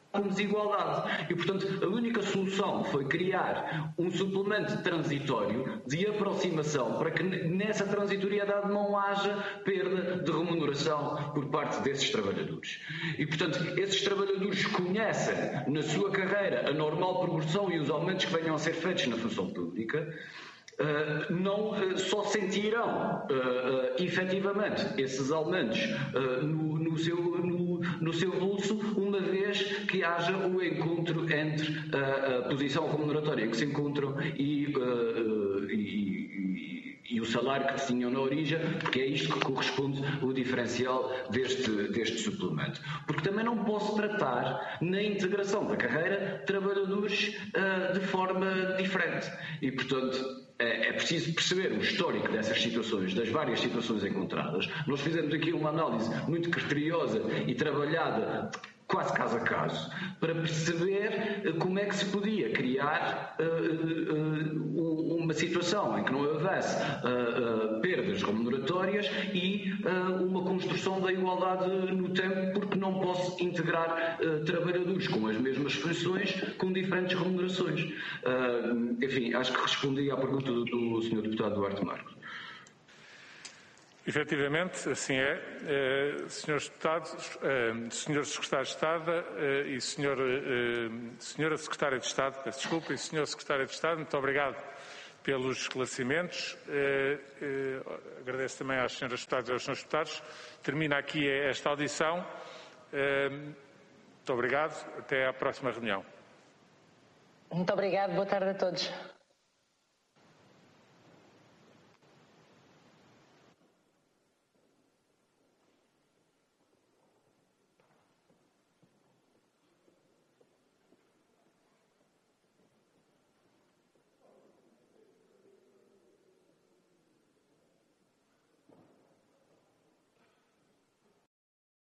com desigualdade. E, portanto, a única solução foi criar um suplemento transitório de aproximação para que nessa transitoriedade não haja perda de remuneração por parte desses trabalhadores. E, portanto, esses trabalhadores conhecem na sua carreira a normal progressão e os aumentos que venham a ser feitos na função pública. Uh, não uh, só sentirão uh, uh, efetivamente esses aumentos uh, no, no, seu, no, no seu bolso, uma vez que haja o encontro entre uh, a posição remuneratória em que se encontram e, uh, e, e, e o salário que tinham na origem, porque é isto que corresponde o diferencial deste, deste suplemento. Porque também não posso tratar na integração da carreira trabalhadores uh, de forma diferente. E, portanto, é preciso perceber o histórico dessas situações, das várias situações encontradas. Nós fizemos aqui uma análise muito criteriosa e trabalhada quase caso a caso, para perceber como é que se podia criar uh, uh, uma situação em que não houvesse uh, uh, perdas remuneratórias e uh, uma construção da igualdade no tempo, porque não posso integrar uh, trabalhadores com as mesmas funções com diferentes remunerações. Uh, enfim, acho que respondi à pergunta do, do senhor Deputado Duarte Marcos. Efetivamente, assim é. Eh, senhores Deputados, eh, senhores Secretários de Estado eh, e senhor, eh, Senhora Secretária de Estado, peço desculpa, e senhor Secretário de Estado, muito obrigado pelos esclarecimentos. Eh, eh, agradeço também às senhoras Deputadas e aos senhores Deputados. Termina aqui esta audição. Eh, muito obrigado. Até à próxima reunião. Muito obrigado. Boa tarde a todos.